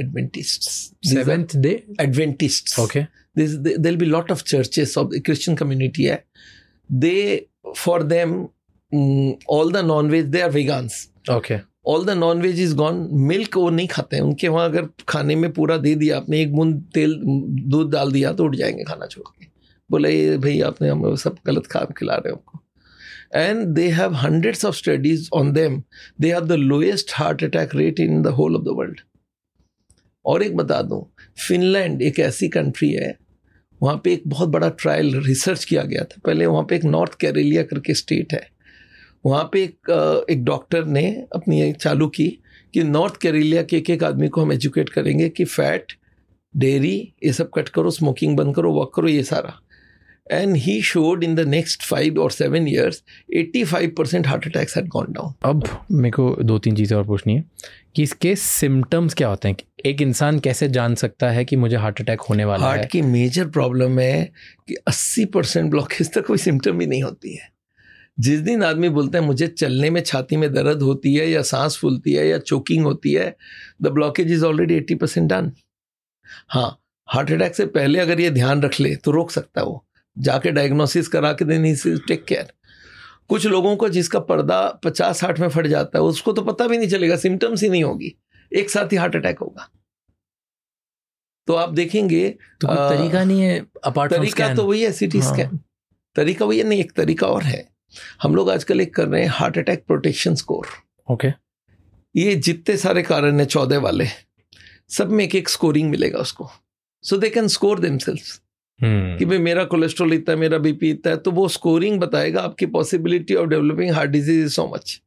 adventists. Okay, there will be lot of churches of the Christian community है। They, for them, all the non-veg, they are vegans। okay, all the non-veg is gone। Milk वो नहीं खाते हैं। उनके वहाँ अगर खाने में पूरा दे दिया आपने, एक बूंद तेल दूध डाल दिया तो उठ जाएंगे खाना छोड़ के। बोले ये भाई आपने हमें सब गलत खिला रहे हो हमको। And they have hundreds of studies on them। They have the lowest heart attack rate in the whole of the world। और एक बता दूं, फिनलैंड एक ऐसी कंट्री है, वहाँ पे एक बहुत बड़ा ट्रायल रिसर्च किया गया था। पहले वहाँ पे एक नॉर्थ कैरेलिया करके स्टेट है, वहाँ पे एक डॉक्टर ने अपनी चालू की कि नॉर्थ कैरेलिया के एक आदमी को हम एजुकेट करेंगे कि फैट, डेयरी, ये सब कट करो, स्मोकिंग बंद करो, वॉक करो, ये सारा। And he showed in the next 5 or 7 years 85% heart attacks had gone down। अब मेरे को 2-3 चीज़ें और पूछनी है कि इसके सिम्टम्स क्या होते हैं। एक इंसान कैसे जान सकता है कि मुझे हार्ट अटैक होने वाला है? हार्ट की मेजर प्रॉब्लम है कि 80% ब्लॉकेज तक कोई सिम्टम ही नहीं होती है। जिस दिन आदमी बोलता है मुझे चलने में छाती में दर्द होती है या सांस फूलती है या चोकिंग होती है, the blockage is already 80% done. हाँ, हार्ट अटैक से पहले अगर ये ध्यान रख ले तो रोक सकता है वो, जाके डायग्नोसिस करा के देन ही टेक केयर। कुछ लोगों को जिसका पर्दा 50-60 में फट जाता है, उसको तो पता भी नहीं चलेगा, सिम्टम्स ही नहीं होगी, एक साथ ही हार्ट अटैक होगा। तो आप देखेंगे तो कोई तरीका नहीं है अपार्ट फ्रॉम तरीका? तो वही है सीटी स्कैन। तरीका वही है, नहीं एक तरीका और है। हम लोग आजकल एक कर रहे हैं heart attack protection score. Okay, ये जितने सारे कारण है 14 वाले, सब में एक स्कोरिंग मिलेगा उसको, so they can score themselves कि भाई मेरा कोलेस्ट्रॉल इतना है, मेरा बीपी इतना है, तो वो स्कोरिंग बताएगा आपकी possibility of developing heart disease is so much.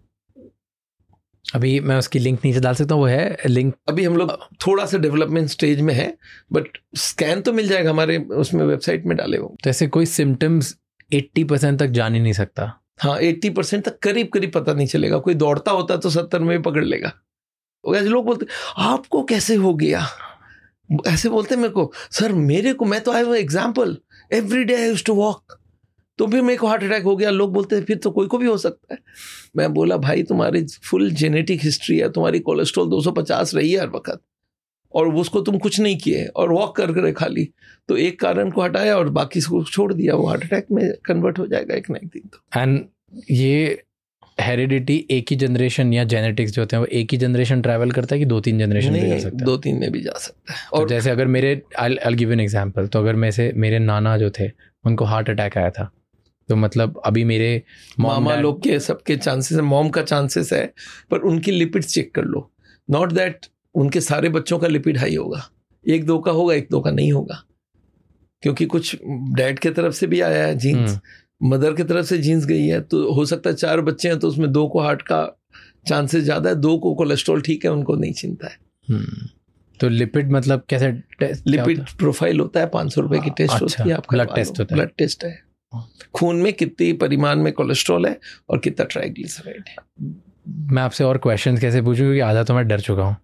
अभी मैं उसकी लिंक नीचे डाल सकता हूँ, वो है लिंक। अभी हम लोग थोड़ा सा डेवलपमेंट स्टेज में है, बट स्कैन तो मिल जाएगा हमारे उसमें, वेबसाइट में डाले हो। तो ऐसे कोई सिम्टम्स 80% तक जान ही नहीं सकता। हाँ, 80% तक करीब पता नहीं चलेगा। कोई दौड़ता होता तो 70 में भी पकड़ लेगा। ऐसे लोग बोलते आपको कैसे हो गया, ऐसे बोलते मेरे को, सर मेरे को, मैं तो I example, every day I used to walk, तो फिर मेरे को हार्ट अटैक हो गया। लोग बोलते हैं फिर तो कोई को भी हो सकता है। मैं बोला भाई तुम्हारी फुल जेनेटिक हिस्ट्री है, तुम्हारी कोलेस्ट्रॉल 250 रही है हर वक्त, और उसको तुम कुछ नहीं किए और वॉक कर करे खाली, तो एक कारण को हटाया और बाकी को छोड़ दिया, वो हार्ट अटैक में कन्वर्ट हो जाएगा एक ना एक दिन। तो एंड ये हेरिडिटी एक ही जनरेशन या जेनेटिक्स जो होते हैं वो एक ही जनरेशन ट्रैवल करता है कि 2-3 जनरेशन भी जा सकता है? 2-3 में भी जा सकता है। और तो जैसे अगर मेरे I'll give an example, तो अगर मेरे नाना जो थे उनको हार्ट अटैक आया था, तो मतलब अभी मेरे मामा लोग के सबके चांसेस है, मॉम का चांसेस है, पर उनकी लिपिड्स चेक कर लो। नॉट दैट उनके सारे बच्चों का लिपिड हाई होगा, 1-2 का होगा, 1-2 का नहीं होगा, क्योंकि कुछ डैड के तरफ से भी आया है जीन्स, मदर की तरफ से जीन्स गई है, तो हो सकता है 4 बच्चे हैं तो उसमें 2 को हार्ट का चांसेस ज़्यादा है, 2 को कोलेस्ट्रॉल ठीक है, उनको नहीं चिंता है। तो लिपिड मतलब कैसे? लिपिड प्रोफाइल होता है, 500 रुपए की टेस्ट अच्छा, होती है, आपका ब्लड टेस्ट होता है। ब्लड टेस्ट है, खून में कितनी परिमाण में कोलेस्ट्रॉल है और कितना ट्राइग्लिसराइड है। मैं आपसे और क्वेश्चंस कैसे पूछूं, क्योंकि आधा तो मैं डर चुका हूँ।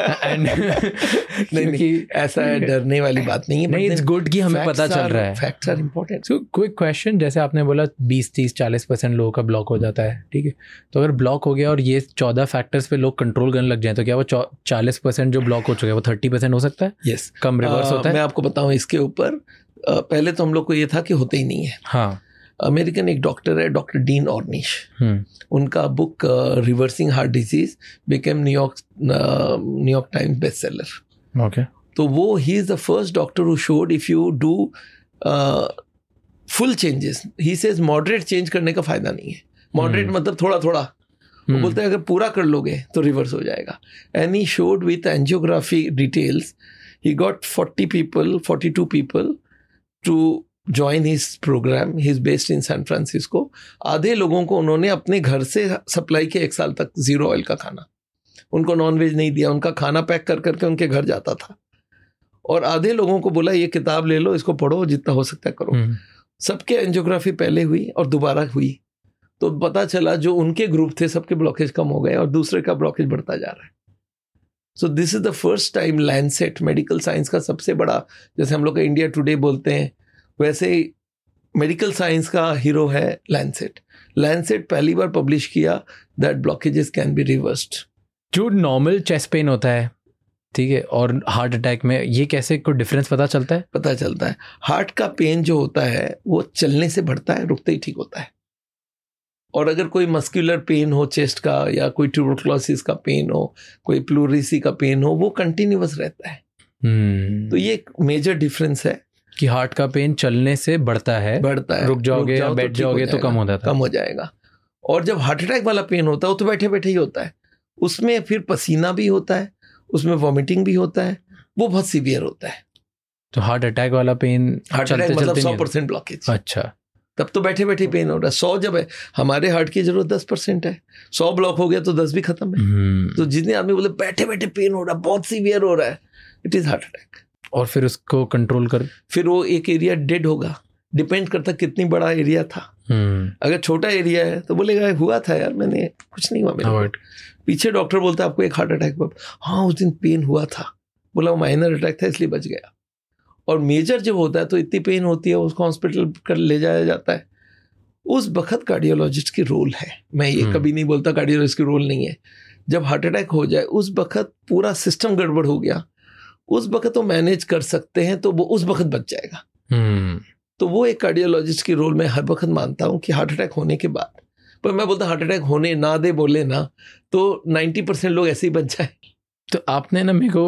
नहीं, ऐसा है, डरने वाली बात नहीं है। नहीं, इट्स गुड कि हमें पता चल रहा है। Facts are important. So quick question, जैसे आपने बोला 20-30-40% लोगों का ब्लॉक हो जाता है, ठीक है, तो अगर ब्लॉक हो गया और ये 14 फैक्टर्स पे लोग कंट्रोल करने लग जाए, तो क्या वो 40% जो ब्लॉक हो चुके हैं वो 30% हो सकता है? यस, कम रिवर्स होता है? मैं आपको बताऊं इसके ऊपर, पहले तो हम लोग को ये था कि होते ही नहीं है। हाँ, अमेरिकन एक डॉक्टर है, डॉक्टर डीन ऑर्निश, उनका book reversing heart disease became New York Times best seller. Okay, तो वो he is the first doctor who showed if you do full changes, he says moderate change करने का फायदा नहीं है। मॉडरेट मतलब थोड़ा थोड़ा, वो बोलते हैं अगर पूरा कर लोगे तो रिवर्स हो जाएगा। And he showed with angiography details, he got 42 people to join his program. He is based in San Francisco. आधे लोगों को उन्होंने अपने घर से सप्लाई किया 1 साल तक, 0 ऑयल का खाना, उनको नॉनवेज नहीं दिया, उनका खाना पैक कर करके उनके घर जाता था। और आधे लोगों को बोला ये किताब ले लो, इसको पढ़ो, जितना हो सकता है करो। सबके एंजियोग्राफी पहले हुई और दोबारा हुई, तो पता चला जो उनके ग्रुप थे सबके ब्लॉकेज कम हो गए और दूसरे का ब्लॉकेज बढ़ता जा रहा है। So this is the first time Lancet, medical science का सबसे बड़ा, जैसे हम लोग का इंडिया टुडे बोलते हैं, वैसे मेडिकल साइंस का हीरो है लैंसेट। लैंसेट पहली बार पब्लिश किया that blockages can be reversed. जो नॉर्मल चेस्ट पेन होता है, ठीक है, और हार्ट अटैक में ये कैसे कोई डिफरेंस पता चलता है? पता चलता है। हार्ट का पेन जो होता है वो चलने से बढ़ता है, रुकते ही ठीक होता है। और अगर कोई मस्कुलर पेन हो चेस्ट का, या कोई ट्यूबरक्लोसिस का पेन हो, कोई प्लूरिसी का पेन हो, वो कंटिन्यूअस रहता है। तो ये एक मेजर डिफरेंस है कि हार्ट का पेन चलने से बढ़ता है, रुक जाओगे या बैठ जाओगे तो कम हो जाएगा। और जब हार्ट अटैक वाला पेन होता है वो तो बैठे बैठे ही होता है, उसमें फिर पसीना भी होता है, उसमें वॉमिटिंग भी होता है, वो बहुत सीवियर होता है। तो हार्ट अटैक वाला पेन, हार्ट अटैक मतलब 100% ब्लॉकेज। अच्छा, तब तो बैठे बैठे पेन हो रहा है। 100 जब है, हमारे हार्ट की जरूरत 10% है, 100 ब्लॉक हो गया तो 10 भी खत्म है। तो जितने आदमी बोले बैठे बैठे पेन हो रहा है, बहुत सीवियर हो रहा है, इट इज हार्ट अटैक। और फिर उसको कंट्रोल कर, फिर वो एक एरिया डेड होगा, डिपेंड करता कितनी बड़ा एरिया था। अगर छोटा एरिया है तो बोलेगा हुआ था यार, मैंने कुछ नहीं हुआ मेरे। पीछे डॉक्टर बोलता है आपको एक हार्ट अटैक हुआ, हाँ उस दिन पेन हुआ था, बोला वो माइनर अटैक था इसलिए बच गया। और मेजर जब होता है तो इतनी पेन होती है, उसको हॉस्पिटल कर ले जाया जाता है। उस वक्त कार्डियोलॉजिस्ट की रोल है। मैं ये कभी नहीं बोलता कार्डियोलॉजिस्ट की रोल नहीं है। जब हार्ट अटैक हो जाए उस वक्त पूरा सिस्टम गड़बड़ हो गया, उस वक्त तो मैनेज कर सकते हैं, तो वो उस वक्त बच जाएगा। तो वो एक कार्डियोलॉजिस्ट की रोल मैं हर वक्त मानता हूँ कि हार्ट अटैक होने के बाद, पर मैं बोलता हार्ट अटैक होने ना दे बोले ना तो 90% लोग ऐसे ही बच जाए। तो आपने ना मेरे को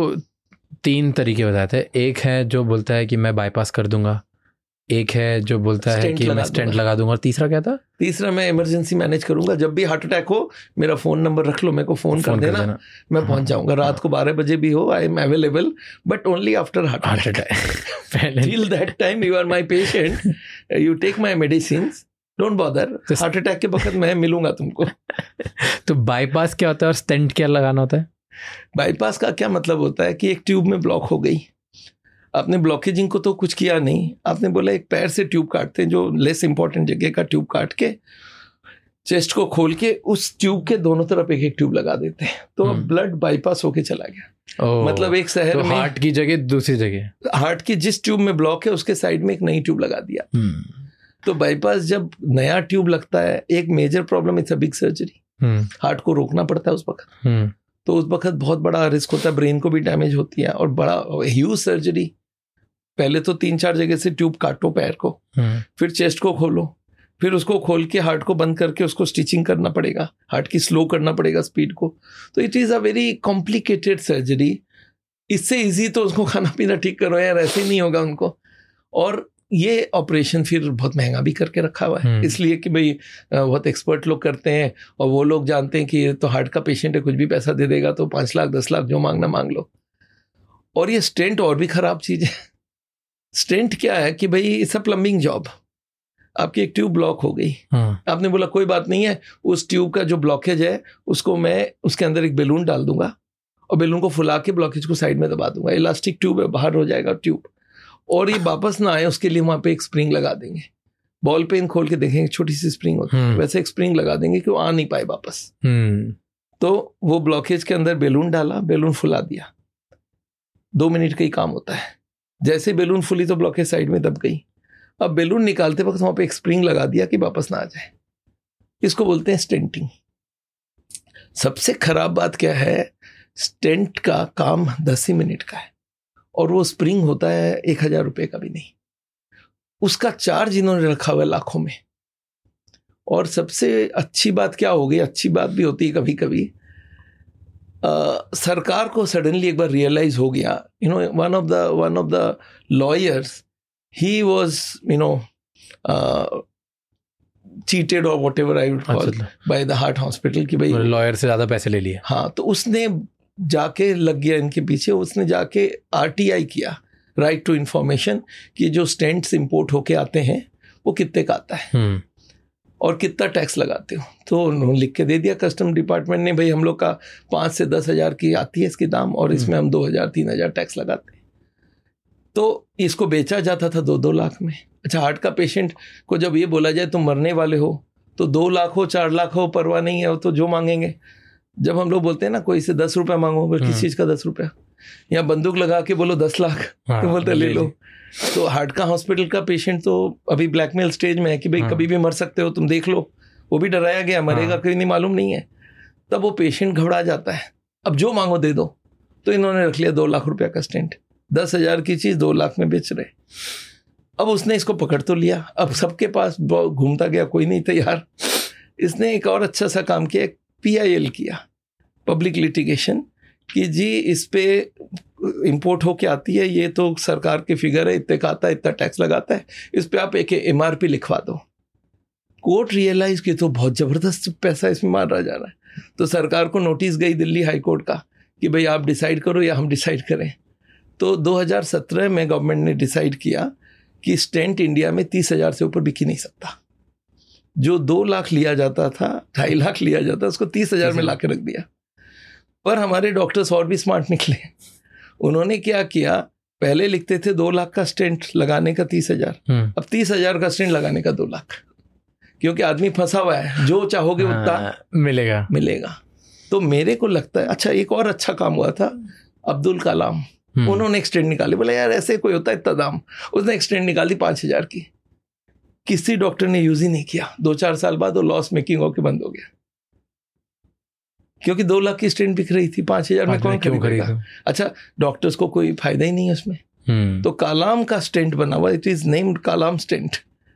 3 तरीके बताए थे। एक है जो बोलता है कि मैं बाईपास कर दूंगा, एक है जो बोलता है कि मैं स्टेंट लगा दूंगा, और तीसरा क्या था? तीसरा मैं इमरजेंसी मैनेज करूंगा। जब भी हार्ट अटैक हो मेरा फोन नंबर रख लो, मेरे को फोन कर देना, मैं पहुंच जाऊंगा। रात को 12 बजे भी हो, I am available, but only after heart attack. Till that time you are my patient, you take my medicines, don't bother. Heart attack के वक्त मैं मिलूंगा तुमको। तो बाईपास क्या होता है और स्टेंट क्या लगाना होता है? बाईपास का क्या मतलब होता है कि एक ट्यूब में ब्लॉक हो गई, आपने ब्लॉकेजिंग को तो कुछ किया नहीं, आपने बोला एक पैर से ट्यूब काटते हैं, जो लेस इंपॉर्टेंट जगह का ट्यूब काट के चेस्ट को खोल के उस ट्यूब के दोनों तरफ एक एक ट्यूब लगा देते हैं, तो ब्लड बाईपास होके चला गया। मतलब एक शहर तो में हार्ट की जगह दूसरी जगह, हार्ट की जिस ट्यूब में ब्लॉक है उसके साइड में एक नई ट्यूब लगा दिया। तो बाईपास जब नया ट्यूब लगता है, एक major problem, it's a big surgery. Heart को रोकना पड़ता है उस वक्त, तो उस वक्त बहुत बड़ा रिस्क होता है, ब्रेन को भी डैमेज होती है और बड़ा ह्यूज सर्जरी। पहले तो 3-4 जगह से ट्यूब काटो पैर को, फिर चेस्ट को खोलो, फिर उसको खोल के हार्ट को बंद करके उसको स्टिचिंग करना पड़ेगा, हार्ट की स्लो करना पड़ेगा स्पीड को। तो it is a very complicated surgery. इससे इजी तो उसको खाना पीना ठीक करो यार, ऐसे नहीं होगा उनको। और ये ऑपरेशन फिर बहुत महंगा भी करके रखा हुआ है, इसलिए कि भाई बहुत एक्सपर्ट लोग करते हैं और वो लोग जानते हैं कि ये तो हार्ट का पेशेंट है, कुछ भी पैसा दे देगा तो 5 लाख 10 लाख जो मांगना मांग लो। और ये स्टेंट और भी खराब चीज़ है। स्टेंट क्या है कि भाई इट्स अ प्लम्बिंग जॉब। आपकी एक ट्यूब ब्लॉक हो गई, आपने बोला कोई बात नहीं है, उस ट्यूब का जो ब्लॉकेज है उसको मैं उसके अंदर एक बैलून डाल दूंगा और बैलून को फुला के ब्लॉकेज को साइड में दबा दूंगा, इलास्टिक ट्यूब है, बाहर हो जाएगा ट्यूब, और ये वापस ना आए उसके लिए वहां पे एक स्प्रिंग लगा देंगे। बॉल पेन खोल के देखेंगे छोटी सी स्प्रिंग होती है, वैसे एक स्प्रिंग लगा देंगे कि वो आ नहीं पाए वापस। तो वो ब्लॉकेज के अंदर बैलून डाला, बैलून फुला दिया, 2 मिनट का ही काम होता है। जैसे बैलून फुली तो ब्लॉकेज साइड में दब गई। अब बैलून निकालते वक्त वहां पे एक स्प्रिंग लगा दिया कि वापस ना आ जाए। इसको बोलते हैं स्टेंटिंग। सबसे खराब बात क्या है, स्टेंट का काम 10 ही मिनट का है और वो स्प्रिंग होता है 1000 रुपये का भी नहीं। उसका चार्ज इन्होंने रखा हुआ है लाखों में। और सबसे अच्छी बात क्या हो गई, अच्छी बात भी होती है कभी कभी, सरकार को सडनली एक बार रियलाइज हो गया, one of the lawyers, he was cheated और whatever I would call by the heart hospital कि भाई लॉयर से ज्यादा पैसे ले लिए। हाँ, तो उसने जाके लग गया इनके पीछे, उसने जाके RTI किया, राइट टू इंफॉर्मेशन, कि जो स्टेंट्स इंपोर्ट होके आते हैं वो कितने का आता है और कितना टैक्स लगाते हो। तो उन्होंने लिख के दे दिया कस्टम डिपार्टमेंट ने, भाई हम लोग का 5 से 10 हज़ार की आती है इसकी दाम और इसमें हम 2000-3000 टैक्स लगाते हैं। तो इसको बेचा जाता था 2-2 लाख में। अच्छा, हार्ट का पेशेंट को जब ये बोला जाए तुम मरने वाले हो तो 2 लाख हो 4 लाख हो परवाह नहीं है, वो तो जो मांगेंगे। जब हम लोग बोलते हैं ना कोई से 10 रुपया मांगो, किस चीज़ का 10 रुपया, या बंदूक लगा के बोलो 10 लाख, तो बोलते ले लो। तो हार्ट का हॉस्पिटल का पेशेंट तो अभी ब्लैकमेल स्टेज में है कि भाई कभी भी मर सकते हो, तुम देख लो। वो भी डराया गया, मरेगा कहीं नहीं मालूम नहीं है। तब वो पेशेंट घबरा जाता है, अब जो मांगो दे दो। तो इन्होंने रख लिया 2 लाख रुपया का स्टेंट, 10,000 की चीज़ 2 लाख में बेच रहे। अब उसने इसको पकड़ तो लिया, अब सबके पास घूमता गया, कोई नहीं तैयार। इसने एक और अच्छा सा काम किया, PIL किया, पब्लिक लिटिगेशन, कि जी इस पे इंपोर्ट होके आती है, ये तो सरकार के फिगर है, इतने का आता है, इतना टैक्स लगाता है, इस पे आप एक MRP लिखवा दो। कोर्ट रियलाइज की तो बहुत ज़बरदस्त पैसा इसमें मारा जा रहा है। तो सरकार को नोटिस गई दिल्ली हाई कोर्ट का कि भाई आप डिसाइड करो या हम डिसाइड करें। तो 2017 में गवर्नमेंट ने डिसाइड किया कि स्टेंट इंडिया में 30,000 से ऊपर बिक ही नहीं सकता। जो 2 लाख लिया जाता था, 2.5 लाख लिया जाता, उसको 30,000 में ला के रख दिया। पर हमारे डॉक्टर्स और भी स्मार्ट निकले। उन्होंने क्या किया, पहले लिखते थे 2 लाख का स्टेंट लगाने का 30,000, अब 30,000 का स्टेंट लगाने का 2 लाख, क्योंकि आदमी फंसा हुआ है, जो चाहोगे उतना मिलेगा। तो मेरे को लगता है, अच्छा एक और अच्छा काम हुआ था, अब्दुल कलाम, उन्होंने एक्सटेंड निकाली, बोला यार ऐसे कोई होता है इतना दाम, उसने एक्सटेंड निकाली 5,000 की। किसी डॉक्टर ने यूज ही नहीं किया। 2-4 साल बाद वो लॉस मेकिंग होकर बंद हो गया, क्योंकि 2 लाख की स्टेंट बिक रही थी, 5,000 में कौन खरीदेगा। अच्छा, डॉक्टर्स को कोई फायदा ही नहीं है उसमें। तो कलाम का स्टेंट बना हुआ, it is named Kalam stent.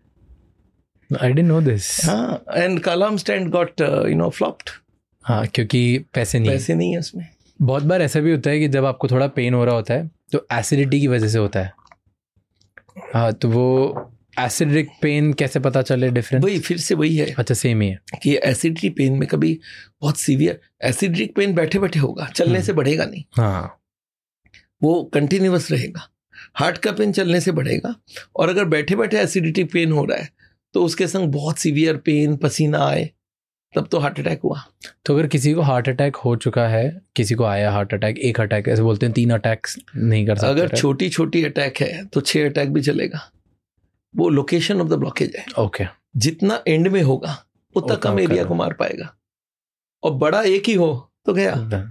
I didn't know this. हाँ, and Kalam stent got flopped. हाँ, क्योंकि पैसे नहीं है उसमें। बहुत बार ऐसा भी होता है कि जब आपको थोड़ा पेन हो रहा होता है तो एसिडिटी की वजह से होता है। हाँ, तो वो एसिडिक पेन कैसे पता चले डिफरेंस? वही फिर से वही है। अच्छा, सेम ही है कि एसिडिटी पेन में कभी बहुत सीवियर एसिडिक पेन बैठे बैठे होगा, चलने से बढ़ेगा नहीं। हाँ, वो कंटिन्यूअस रहेगा। हार्ट का पेन चलने से बढ़ेगा, और अगर बैठे बैठे एसिडिटी पेन हो रहा है तो उसके संग बहुत सीवियर पेन, पसीना आए, तब तो हार्ट अटैक हुआ। तो अगर किसी को हार्ट अटैक हो चुका है, किसी को आया हार्ट अटैक, 1 अटैक, ऐसे बोलते हैं 3 अटैक नहीं कर सकते। अगर छोटी छोटी अटैक है तो 6 अटैक भी चलेगा। वो लोकेशन ऑफ द ब्लॉकेज है। ओके, जितना एंड में होगा उतना कम एरिया को मार पाएगा, और बड़ा एक ही हो तो गया।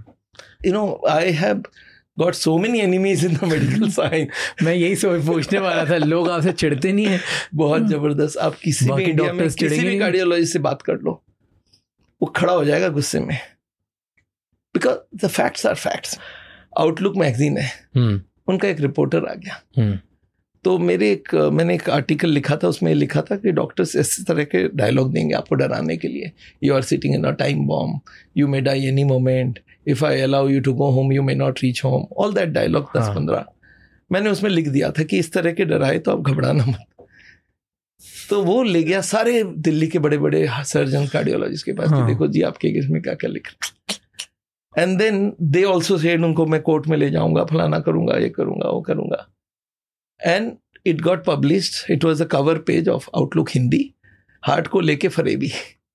I have got so many enemies in the medical science. मैं यही पूछने वाला था, लोग आपसे चिढ़ते नहीं है? बहुत जबरदस्त। आप किसी भी इंडिया में किसी भी कार्डियोलॉजिस्ट से बात कर लो, वो खड़ा हो जाएगा गुस्से में, because the facts are facts. Outlook magazine है, उनका एक रिपोर्टर आ गया, तो मैंने एक आर्टिकल लिखा था, उसमें लिखा था कि डॉक्टर्स इस तरह के डायलॉग देंगे आपको डराने के लिए। You are sitting in a time bomb, you may die any moment, if I allow you to go home you may not reach home, all that dialogue 10-15 मैंने उसमें लिख दिया था कि इस तरह के डराए तो आप घबराना मत। तो वो ले गया सारे दिल्ली के बड़े बड़े सर्जन कार्डियोलॉजिस्ट के पास कि देखो जी आपके केस में क्या क्या लिख रहे। And then they also said उनको मैं कोर्ट में ले जाऊंगा, फलाना करूंगा, ये करूंगा, वो करूंगा। And it got published, it was a cover page of Outlook Hindi, heart को लेके फरेबी।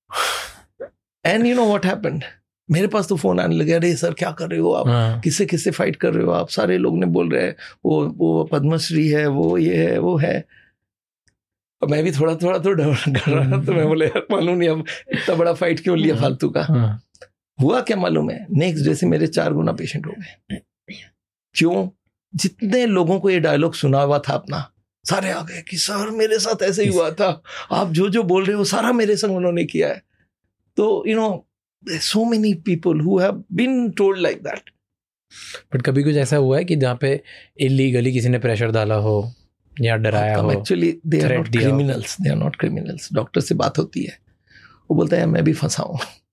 And you know what happened, मेरे पास तो फोन आने लगे, अरे सर क्या कर रहे हो आप, किससे किससे फाइट कर रहे हो आप, सारे लोग ने बोल रहे हैं वो पद्मश्री है, वो ये है, वो है। और मैं भी थोड़ा थोड़ा तो डर रहा, तो मैं बोले यार मालूम नहीं अब इतना बड़ा फाइट क्यों लिया फालतू का। हुआ क्या मालूम है, नेक्स्ट डे से मेरे 4 गुना पेशेंट हो गए। क्यों? जितने लोगों को ये डायलॉग सुना हुआ था अपना, सारे आ गए कि सर मेरे साथ ऐसे ही हुआ था, आप जो जो बोल रहे हो सारा मेरे संग उन्होंने किया है। तो you know so many people who have been told like that. But कभी कुछ ऐसा हुआ है कि जहाँ पे इलीगली किसी ने प्रेशर डाला हो या डराया हो? Actually they are not criminals, they are not criminals. Doctor से बात होती है, वो बोलता है मैं भी फंसा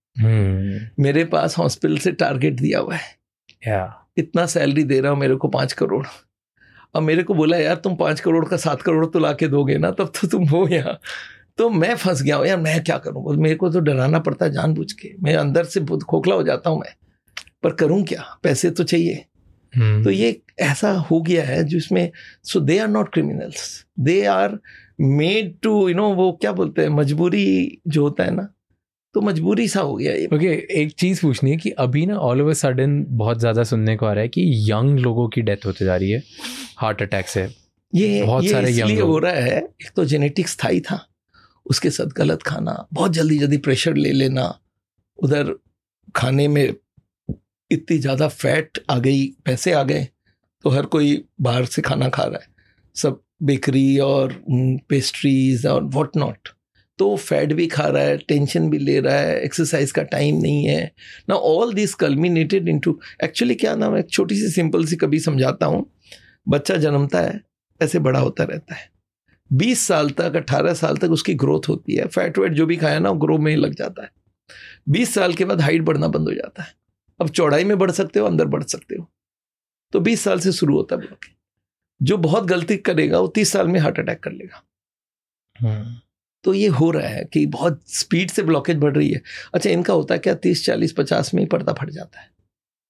हूँ, मेरे पास हॉस्पिटल से टारगेट दिया हुआ है, इतना सैलरी दे रहा हूँ मेरे को 5 करोड़। अब मेरे को बोला यार तुम 5 करोड़ का 7 करोड़ तो ला के दोगे ना, तब तो तुम हो यहाँ। तो मैं फंस गया हूँ यार, मैं क्या करूँ, मेरे को तो डराना पड़ता है जानबूझ के, मैं अंदर से खोखला हो जाता हूँ मैं, पर करूँ क्या, पैसे तो चाहिए। तो ये ऐसा हो गया है जिसमें, so they are not criminals, they are made to, you know वो क्या बोलते हैं, मजबूरी जो होता है ना, तो मजबूरी सा हो गया ये। ओके, एक चीज़ पूछनी है कि अभी ना ऑल ओवर सडन बहुत ज़्यादा सुनने को आ रहा है कि यंग लोगों की डेथ होती जा रही है हार्ट अटैक से। ये सारे इसलिए हो रहा है, एक तो जेनेटिक्स स्थाई था, उसके साथ गलत खाना, बहुत जल्दी जल्दी प्रेशर ले लेना, उधर खाने में इतनी ज़्यादा फैट आ गई, पैसे आ गए, तो हर कोई बाहर से खाना खा रहा है, सब बेकरी और पेस्ट्रीज और व्हाट नॉट, तो फैट भी खा रहा है, टेंशन भी ले रहा है, एक्सरसाइज का टाइम नहीं है ना। All this culminated into, actually क्या नाम है, एक छोटी सी सिंपल सी कभी समझाता हूँ। बच्चा जन्मता है, ऐसे बड़ा होता रहता है, 20 साल तक 18 साल तक उसकी ग्रोथ होती है, फैट वेट जो भी खाया ना वो ग्रो में लग जाता है। 20 साल के बाद हाइट बढ़ना बंद हो जाता है, अब चौड़ाई में बढ़ सकते हो, अंदर बढ़ सकते हो, तो 20 साल से शुरू होता है ब्लॉकेज। जो बहुत गलती करेगा वो 30 साल में हार्ट अटैक कर लेगा। तो ये हो रहा है कि बहुत स्पीड से ब्लॉकेज बढ़ रही है। अच्छा, इनका होता है क्या, 30 40 50 में ही पर्दा फट जाता है।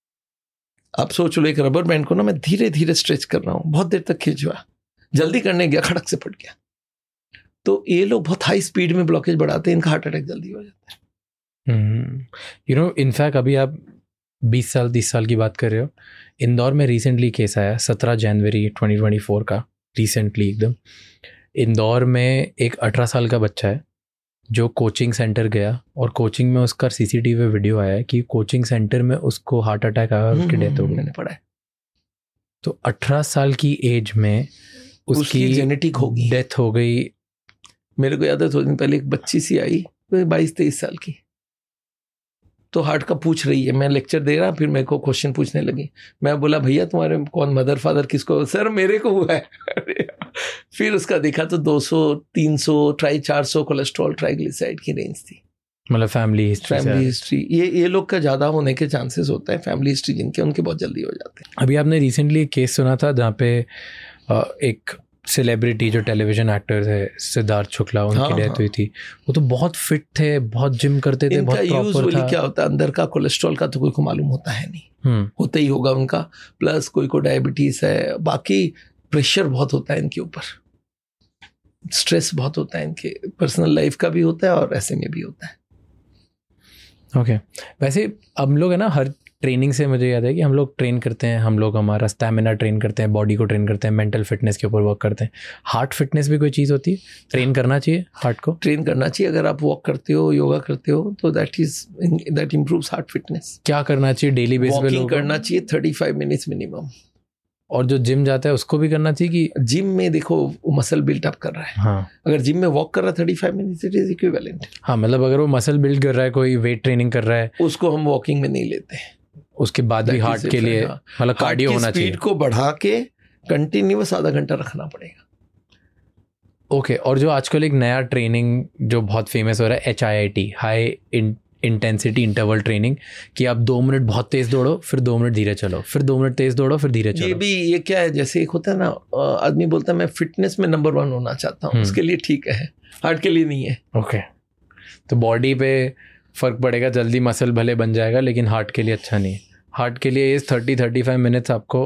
आप सोच लो, एक रबर बैंड को ना मैं धीरे धीरे स्ट्रेच कर रहा हूं, बहुत देर तक खिंचवा, जल्दी करने गया, खड़क से फट गया। तो ये लोग बहुत हाई स्पीड में ब्लॉकेज बढ़ाते हैं, इनका हार्ट अटैक जल्दी हो जाता है। यू नो, इनफैक्ट अभी आप 20 साल 30 साल की बात कर रहे हो, इंदौर में रिसेंटली केस आया 17 जनवरी 2024 का, रिसेंटली एकदम। इंदौर में एक 18 साल का बच्चा है जो कोचिंग सेंटर गया, और कोचिंग में उसका सीसीटीवी वीडियो आया है कि कोचिंग सेंटर में उसको हार्ट अटैक आया और उसकी डेथ हो गई। मैंने पढ़ा है। तो 18 साल की एज में उसकी जेनेटिक होगी, डेथ हो गई। मेरे को याद है थोड़े दिन पहले एक बच्ची सी आई 22-23 साल की, तो हार्ट का पूछ रही है, मैं लेक्चर दे रहा, फिर मेरे को क्वेश्चन पूछने लगी। मैं बोला भैया तुम्हारे कौन मदर फादर किसको? सर मेरे को हुआ है। फिर उसका देखा तो 200 300 400 कोलेस्ट्रॉल ट्राइग्लिसराइड की रेंज थी। मतलब फैमिली हिस्ट्री ये लोग का ज़्यादा होने के चांसेस होता है, फैमिली हिस्ट्री जिनके, उनके बहुत जल्दी हो जाते हैं। अभी आपने रिसेंटली एक केस सुना था जहाँ पे एक सेलिब्रिटी जो टेलीविजन एक्टर है सिद्धार्थ शुक्ला, उनकी डेथ हुई थी। वो तो बहुत फिट थे, बहुत जिम करते थे, बहुत प्रॉपर था। क्या होता है, अंदर का कोलेस्ट्रॉल का तो कोई को मालूम होता है नहीं, होता ही होगा उनका, प्लस कोई को डायबिटीज है, बाकी प्रेशर बहुत होता है इनके ऊपर, स्ट्रेस बहुत होता है इनके, पर्सनल लाइफ का भी होता है और ऐसे में भी होता है। ओके वैसे हम लोग है ना, हर ट्रेनिंग से मुझे याद है कि हम लोग ट्रेन करते हैं, हम लोग हमारा स्टैमिना ट्रेन करते हैं, बॉडी को ट्रेन करते हैं, मेंटल फिटनेस के ऊपर वर्क करते हैं। हार्ट फिटनेस भी कोई चीज़ होती है, ट्रेन करना चाहिए, हार्ट को ट्रेन करना चाहिए। अगर आप वॉक करते हो, योगा करते हो, तो दैट इम्प्रूव्स हार्ट फिटनेस। क्या करना चाहिए डेली बेस पे? वॉकिंग करना चाहिए 35 मिनट्स मिनिमम। और जो जिम जाता है उसको भी करना चाहिए कि जिम में देखो वो मसल बिल्टअप कर रहा है। हाँ, अगर जिम में वॉक कर रहा है 35 मिनट्स, इट इज इक्विवेलेंट। हाँ, मतलब अगर वो मसल बिल्ड कर रहा है, कोई वेट ट्रेनिंग कर रहा है, उसको हम वॉकिंग में नहीं लेते। उसके बाद भी हार्ट के लिए मतलब कार्डियो होना चाहिए। स्पीड को बढ़ा के कंटिन्यूअस आधा घंटा रखना पड़ेगा। ओके और जो आजकल एक नया ट्रेनिंग जो बहुत फेमस हो रहा है, HIIT, high intensity interval training, कि आप 2 मिनट बहुत तेज दौड़ो, फिर 2 मिनट धीरे चलो, फिर 2 मिनट तेज दौड़ो, फिर धीरे चलो। ये क्या है, जैसे एक होता है ना, आदमी बोलता है मैं फिटनेस में नंबर 1 होना चाहता हूँ, उसके लिए ठीक है, हार्ट के लिए नहीं है। ओके, तो बॉडी पे फ़र्क पड़ेगा, जल्दी मसल भले बन जाएगा, लेकिन हार्ट के लिए अच्छा नहीं है। हार्ट के लिए 30-35 मिनट्स आपको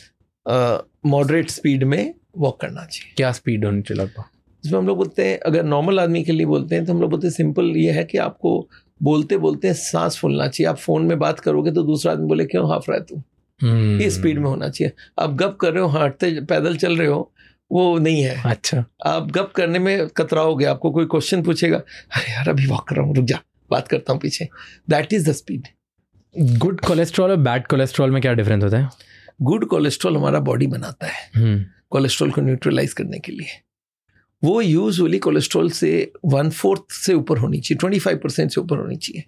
मॉडरेट स्पीड में वॉक करना चाहिए। क्या स्पीड होनी चाहिए लगभग? इसमें हम लोग बोलते हैं, अगर नॉर्मल आदमी के लिए बोलते हैं तो हम लोग बोलते हैं सिंपल ये है कि आपको बोलते बोलते सांस फूलना चाहिए। आप फोन में बात करोगे तो दूसरा आदमी बोले क्यों हाफ रहा है तू, ये स्पीड में होना चाहिए। आप गप कर रहे हो, हांटते पैदल चल रहे हो, वो नहीं है। अच्छा, आप गप करने में कतराओगे, आपको कोई क्वेश्चन पूछेगा, अरे यार अभी वॉक कर रहा हूँ, रुक जा, बात करता हूँ पीछे। That is the speed. Good cholesterol और बैड कोलेस्ट्रॉल में क्या डिफरेंस होता है? गुड कोलेस्ट्रॉल हमारा बॉडी बनाता है कोलेस्ट्रॉल को न्यूट्रलाइज करने के लिए। वो यूजुअली कोलेस्ट्रॉल से 1/4 से ऊपर होनी चाहिए, 25% से ऊपर होनी चाहिए।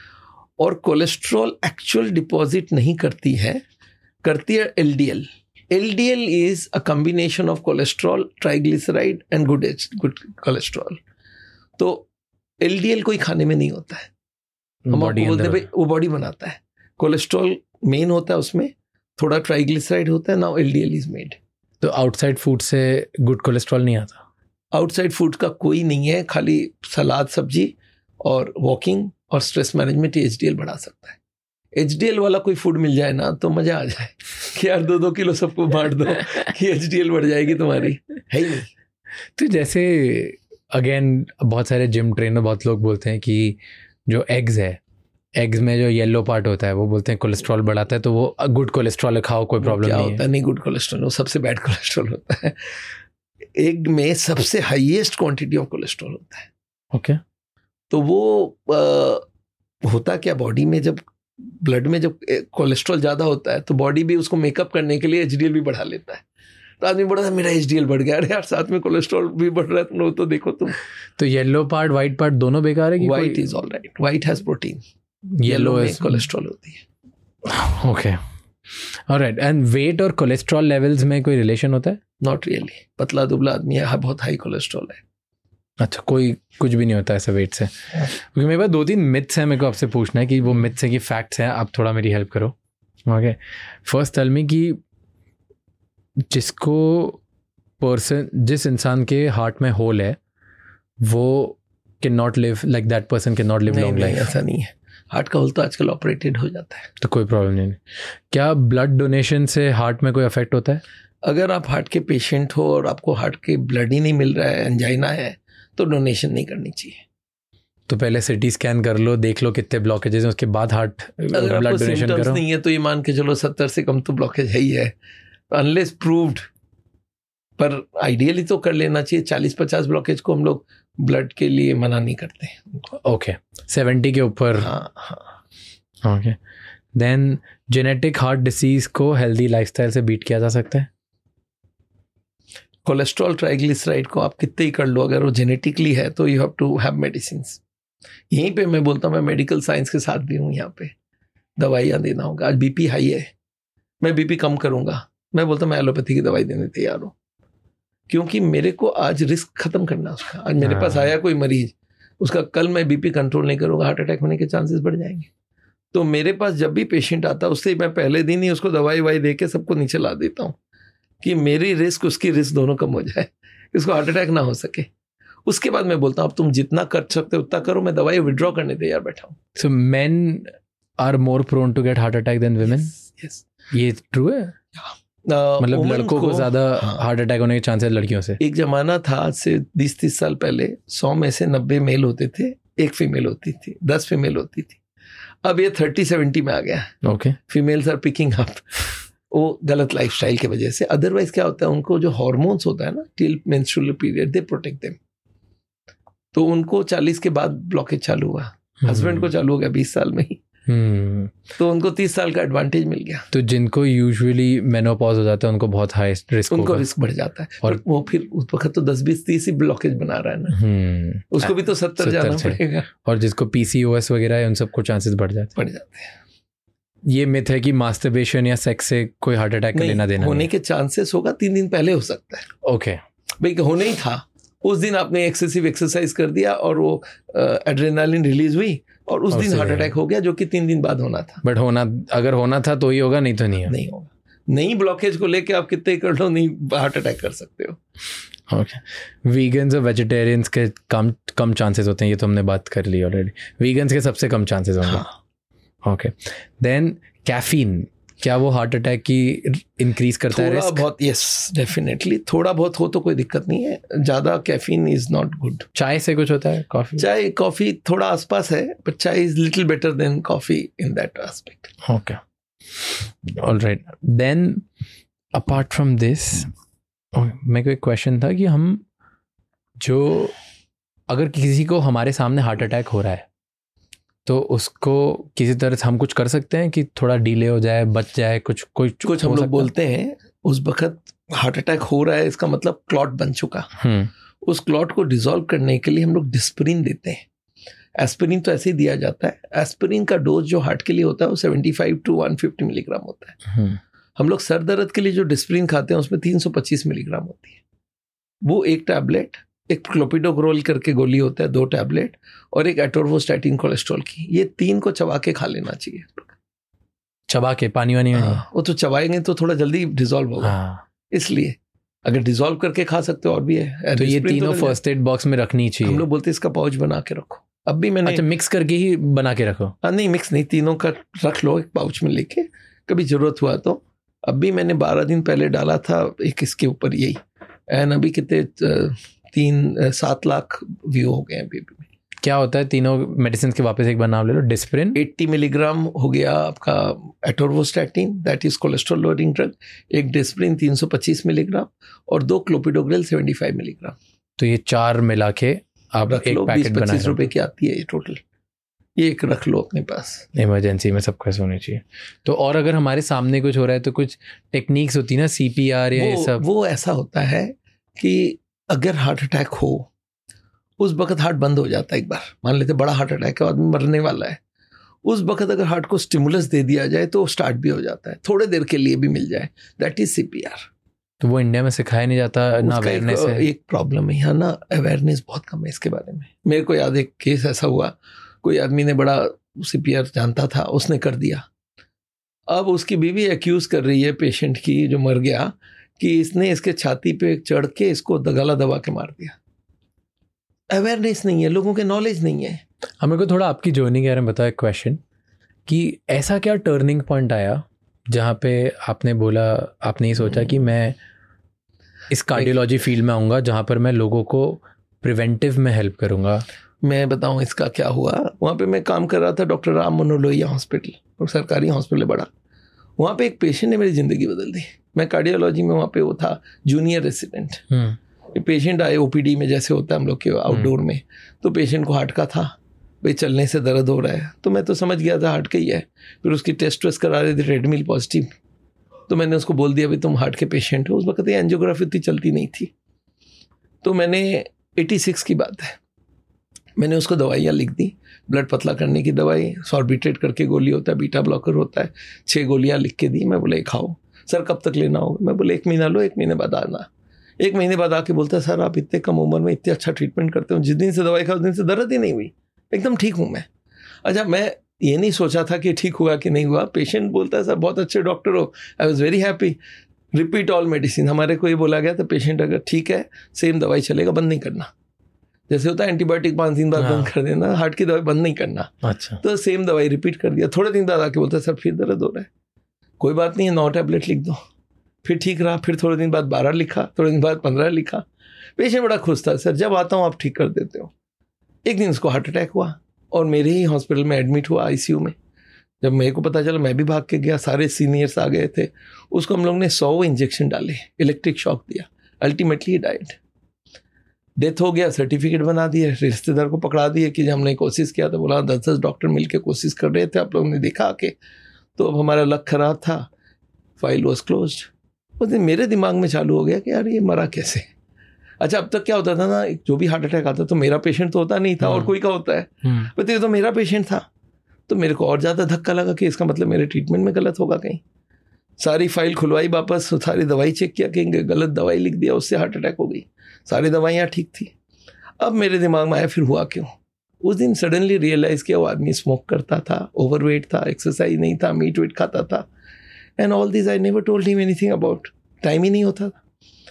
और कोलेस्ट्रॉल एक्चुअल डिपॉजिट नहीं करती है, करती है LDL. LDL is a combination of cholesterol, triglyceride and good cholesterol. तो एलडीएल कोई खाने में नहीं होता है, हम आपको बोलते हैं भाई वो बॉडी बनाता है। कोलेस्ट्रॉल मेन होता है, उसमें थोड़ा ट्राइग्लिसराइड होता है, नाउ एलडीएल इज मेड। तो आउटसाइड फूड से गुड कोलेस्ट्रॉल नहीं आता? आउटसाइड फूड का कोई नहीं है, खाली सलाद, सब्जी और वॉकिंग और स्ट्रेस मैनेजमेंट एचडीएल बढ़ा सकता है। एचडीएल वाला कोई फूड मिल जाए ना तो मजा आ जाए कि यार 2-2 किलो सबको बांट दो कि एचडीएल बढ़ जाएगी तुम्हारी, है ही नहीं। तो जैसे अगेन बहुत सारे जिम ट्रेनर, बहुत लोग बोलते हैं कि जो एग्स है, एग्स में जो येलो पार्ट होता है वो बोलते हैं कोलेस्ट्रॉल बढ़ाता है, तो वो गुड कोलेस्ट्रॉल खाओ, कोई प्रॉब्लम नहीं होता है। नहीं, गुड कोलेस्ट्रॉल वो सबसे बैड कोलेस्ट्रॉल होता है। एग में सबसे हाईएस्ट क्वांटिटी ऑफ कोलेस्ट्रॉल होता है। ओके, तो वो होता क्या, बॉडी में जब ब्लड में जब कोलेस्ट्रॉल ज़्यादा होता है तो बॉडी भी उसको मेकअप करने के लिए एचडीएल भी बढ़ा लेता है। तो आदमी बोला था मेरा एचडीएल बढ़ गया, अरे यार साथ में कोलेस्ट्रॉल भी बढ़ रहा है, तुम लोग तो देखो तुम। तो येलो पार्ट व्हाइट पार्ट दोनों बेकार है कि white is all right, white has protein, yellow में कोलेस्ट्रॉल होती है। Okay, alright. एंड वेट और कोलेस्ट्रॉल लेवल्स में कोई रिलेशन होता है? Not really. पतला दुबला आदमी है, बहुत हाई कोलेस्ट्रॉल है। अच्छा, कोई कुछ भी नहीं होता ऐसा वेट से? क्योंकि मेरे पास 2-3 मिथ्स हैं, मेरे को आपसे पूछना है कि वो मिथ्स है कि फैक्ट्स हैं, आप थोड़ा मेरी हेल्प करो। ओके, फर्स्ट टेल मी कि जिस इंसान के हार्ट में होल है वो can not live like that person can not live long life. ऐसा नहीं है, हार्ट का होल तो आजकल ऑपरेटेड हो जाता है, तो कोई प्रॉब्लम नहीं। क्या ब्लड डोनेशन से हार्ट में कोई इफेक्ट होता है? अगर आप हार्ट के पेशेंट हो और आपको हार्ट के ब्लड ही नहीं मिल रहा है, एंजाइना है, तो डोनेशन नहीं करनी चाहिए। तो पहले सिटी स्कैन कर लो, देख लो कितने ब्लॉकेजेस हैं, उसके बाद हार्ट ब्लड डोनेशन करो। नहीं है तो ये मान के चलो 70 से कम तो ब्लॉकेज है ही है, अनलेस प्रूव्ड। पर आइडियली तो कर लेना चाहिए। 40-50 ब्लॉकेज को हम लोग ब्लड के लिए मना नहीं करते। ओके, 70 के ऊपर। हाँ। Okay, then genetic heart disease को हेल्दी लाइफस्टाइल से बीट किया जा सकता है? कोलेस्ट्रॉल, ट्राइग्लिसराइड को आप कितने ही कर लो, अगर वो जेनेटिकली है तो you have to have medicine. यहीं पे मैं बोलता हूँ, मैं मेडिकल साइंस के साथ भी हूँ। यहाँ पे दवाइयाँ देना होगा। आज बीपी हाई है, मैं बीपी कम करूँगा, मैं बोलता हूँ मैं एलोपैथी की दवाई देने तैयार हूँ, क्योंकि मेरे को आज रिस्क खत्म करना है उसका। आज मेरे पास आया कोई मरीज, उसका कल मैं बीपी कंट्रोल नहीं करूँगा, हार्ट अटैक होने के चांसेस बढ़ जाएंगे। तो मेरे पास जब भी पेशेंट आता है उससे मैं पहले दिन ही उसको दवाई वाई दे के सबको नीचे ला देता हूँ कि मेरी रिस्क उसकी रिस्क दोनों कम हो जाए, इसको हार्ट अटैक ना हो सके। उसके बाद मैं बोलता हूँ अब तुम जितना कर सकते हो उतना करो, मैं दवाई विड्रॉ करने तैयार बैठा हूँ। So men are more prone to get heart attack then women? Yes, ये ट्रू है? मतलब लड़कों को ज्यादा हार्ट अटैक होने के चांसेस लड़कियों से? एक जमाना था, आज से 20-30 साल पहले 100 में से 90 मेल होते थे, 1 फीमेल होती थी, 10 फीमेल होती थी। अब ये 30-70 में आ गया। Okay, females are picking up, वो गलत लाइफस्टाइल की वजह से। अदरवाइज क्या होता है, उनको जो हार्मोन्स होता है ना till menstrual period, they protect them. तो उनको 40 के बाद ब्लॉकेज चालू हुआ, हस्बैंड को चालू हो गया 20 साल में ही, तो उनको 30 साल का एडवांटेज मिल गया। तो जिनको यूजुअली मेनोपॉज हो जाता है उनको बहुत हाई रिस्क, उनको रिस्क बढ़ जाता है। और वो फिर उस वक्त तो 10-20-30 ही ब्लॉकेज बना रहा है ना, उसको भी तो 70 जाना पड़ेगा। और जिसको PCOS वगैरह है उन सबको चांसेस बढ़ जाते हैं। ये मिथ है कि मास्टरबेशन या सेक्स से कोई हार्ट अटैक का लेना देना होने के चांसेस होगा, 3 दिन पहले हो सकता है। ओके भाई होने ही था, उस दिन आपने एक्सेसिव एक्सरसाइज कर दिया और वो एड्रेनालिन रिलीज हुई और उस दिन हार्ट अटैक हो गया, जो कि 3 दिन बाद होना था। बट अगर होना था तो ही होगा, नहीं तो नहीं होगा। नई ब्लॉकेज को लेके आप कितने कर लो, नहीं हार्ट अटैक कर सकते हो। ओके, वीगन्स और वेजिटेरियंस के कम चांसेस होते हैं, ये तो हमने बात कर ली ऑलरेडी. वीगन्स के सबसे कम चांसेस होंगे. ओके, देन कैफीन, क्या वो हार्ट अटैक की इंक्रीज करता है रिस्क? थोड़ा बहुत, यस डेफिनेटली. थोड़ा बहुत हो तो कोई दिक्कत नहीं है. ज़्यादा कैफीन इज नॉट गुड. चाय से कुछ होता है? चाय कॉफ़ी थोड़ा आसपास है, but chai is little better than coffee in that aspect. Okay, alright. Then apart from this, मेरे को एक क्वेश्चन था कि हम जो, अगर किसी को हमारे सामने हार्ट अटैक हो रहा है तो उसको किसी तरह से हम कुछ कर सकते हैं कि थोड़ा डिले हो जाए, बच जाए, कुछ हम लोग बोलते हैं उस वक्त हार्ट अटैक हो रहा है, इसका मतलब क्लॉट बन चुका. उस क्लॉट को डिसॉल्व करने के लिए हम लोग डिस्प्रिन देते हैं. एस्पिरिन तो ऐसे ही दिया जाता है. एस्पिरिन का डोज जो हार्ट के लिए होता है वो 75 to 150 मिलीग्राम होता है. हम लोग सर दर्द के लिए जो डिस्प्रिन खाते हैं उसमें 325 मिलीग्राम होती है. वो एक टैबलेट, एक क्लोपिडोग्रोल करके गोली होता है 2 टैबलेट, और एक एटोर्वोस्टैटिन कोलेस्ट्रॉल की. ये 3 को चबा के खा लेना चाहिए. चबा के, पानी वानी में? वो तो चबाएंगे तो थोड़ा जल्दी डिसॉल्व होगा. इसलिए अगर डिसॉल्व करके खा सकते हो और भी है. तो ये तीनों फर्स्ट एड बॉक्स में रखनी चाहिए. हम लोग बोलते हैं इसका पाउच बना के रखो. अब भी मैंने, अच्छा, मिक्स करके ही बना के रखो? नहीं, मिक्स नहीं, तीनों का रख लो एक पाउच में लेके, कभी जरूरत हुआ तो. अब भी मैंने 12 दिन पहले डाला था एक इसके ऊपर यही, एंड अभी कितने 7 लाख व्यू हो गए हैं अभी. क्या होता है तीनों मेडिसिन के? वापस एक बार नाम ले लो. डिस्प्रिन 80 मिलीग्राम हो गया आपका, atorvastatin that is cholesterol lowering drug, एक डिस्प्रिन 325 मिलीग्राम, और 2 क्लोपिडोग्रेल 75 मिलीग्राम. तो ये 4 मिला के आप एक पैकेट बना 20-25 रुपए की आती है ये टोटल. ये एक रख लो अपने पास, इमरजेंसी में सबके पास होनी चाहिए. तो और अगर हमारे सामने कुछ हो रहा है तो कुछ टेक्निक्स होती है ना, CPR या ये सब? वो ऐसा होता है कि अगर हार्ट अटैक हो उस वक्त हार्ट बंद हो जाता है. एक बार मान लेते बड़ा हार्ट अटैक है, आदमी मरने वाला है, उस वक्त अगर हार्ट को स्टिमुलस दे दिया जाए तो स्टार्ट भी हो जाता है, थोड़े देर के लिए भी मिल जाए, दैट इज CPR. तो वो इंडिया में सिखाया नहीं जाता ना, अवेयरनेस है. एक प्रॉब्लम है यहाँ ना, अवेयरनेस बहुत कम है इसके बारे में. मेरे को याद एक केस ऐसा हुआ, कोई आदमी ने बड़ा CPR जानता था, उसने कर दिया. अब उसकी बीवी एक्यूज कर रही है पेशेंट की जो मर गया कि इसने इसके छाती पे चढ़ के इसको गला दबा के मार दिया. अवेयरनेस नहीं है, लोगों के नॉलेज नहीं है. हमें को थोड़ा आपकी जर्नी के बारे में बताया क्वेश्चन, कि ऐसा क्या टर्निंग पॉइंट आया जहाँ पे आपने बोला, आपने ये सोचा कि मैं इस कार्डियोलॉजी फील्ड में आऊँगा जहाँ पर मैं लोगों को प्रिवेंटिव में हेल्प करूँगा? मैं बताऊँ इसका क्या हुआ. वहाँ पे मैं काम कर रहा था डॉक्टर राम मनोलोहिया हॉस्पिटल, और सरकारी हॉस्पिटल है बड़ा. वहाँ पे एक पेशेंट ने मेरी ज़िंदगी बदल दी. मैं कार्डियोलॉजी में वहाँ पे वो था जूनियर रेसिडेंट. पेशेंट आए OPD में, जैसे होता है हम लोग के आउटडोर में, तो पेशेंट को हार्ट का था, भाई चलने से दर्द हो रहा है, तो मैं तो समझ गया था हार्ट का ही है. फिर उसकी टेस्ट करा रहे थे, ट्रेडमिल पॉजिटिव, तो मैंने उसको बोल दिया भाई तुम हार्ट के पेशेंट हो. उस वक्त ये एंजियोग्राफी इतनी चलती नहीं थी, तो मैंने 86 की बात है, मैंने उसको दवाइयाँ लिख दी, ब्लड पतला करने की दवाई, सॉर्बिट्रेट करके गोली होता है, बीटा ब्लॉकर होता है, 6 गोलियाँ लिख के दी. मैं बोले खाओ. सर कब तक लेना होगा? मैं बोले 1 महीना लो, 1 महीने बाद आना. 1 महीने बाद आके बोलता है सर आप इतने कम उम्र में इतने अच्छा ट्रीटमेंट करते हो, जिस दिन से दवाई खाओ उस दिन से दर्द ही नहीं हुई, एकदम ठीक हूँ मैं. अच्छा, मैं ये नहीं सोचा था कि ठीक हुआ कि नहीं हुआ. पेशेंट बोलता है सर बहुत अच्छे डॉक्टर हो, I was very happy, repeat all medicine. हमारे को ये बोला गया था पेशेंट अगर ठीक है सेम दवाई चलेगा, बंद नहीं करना. जैसे होता है एंटीबायोटिक 5 दिन बाद बंद कर देना, हार्ट की दवाई बंद नहीं करना. अच्छा. तो सेम दवाई रिपीट कर दिया. थोड़े दिन बाद आके बोलता है सर फिर दर्द हो रहा है. कोई बात नहीं है, 9 टैबलेट लिख दो. फिर ठीक रहा. फिर थोड़े दिन बाद 12 लिखा, थोड़े दिन बाद 15 लिखा. पेशेंट बड़ा खुश था, सर जब आता हूँ आप ठीक कर देते हो. एक दिन उसको हार्ट अटैक हुआ और मेरे ही हॉस्पिटल में एडमिट हुआ ICU में. जब मेरे को पता चला मैं भी भाग के गया, सारे सीनियर्स आ गए थे. उसको हम लोग ने 100 इंजेक्शन डाले, इलेक्ट्रिक शॉक दिया, अल्टीमेटली डाइड. डेथ हो गया, सर्टिफिकेट बना दिए, रिश्तेदार को पकड़ा दिए कि हमने कोशिश किया. तो बोला 10 डॉक्टर मिलकर कोशिश कर रहे थे, आप लोगों ने देखा आके. तो अब हमारा लक खराब था, फाइल वॉज क्लोज्ड. उस दिन मेरे दिमाग में चालू हो गया कि यार ये मरा कैसे. अच्छा, अब तक क्या होता था ना, जो भी हार्ट अटैक आता तो मेरा पेशेंट तो होता नहीं था, और कोई का होता है, पर ये तो मेरा पेशेंट था. तो मेरे को और ज़्यादा धक्का लगा कि इसका मतलब मेरे ट्रीटमेंट में गलत होगा कहीं. सारी फाइल खुलवाई वापस, सारी दवाई चेक किया, कहीं गलत दवाई लिख दिया, उससे हार्ट अटैक हो गई. सारी दवाइयाँ ठीक थी. अब मेरे दिमाग में आया फिर हुआ क्यों. उस दिन सडनली रियलाइज़ किया वो आदमी स्मोक करता था, ओवरवेट था, एक्सरसाइज नहीं था, मीट वेट खाता था, and all this I never told him anything about. Time ही नहीं होता था.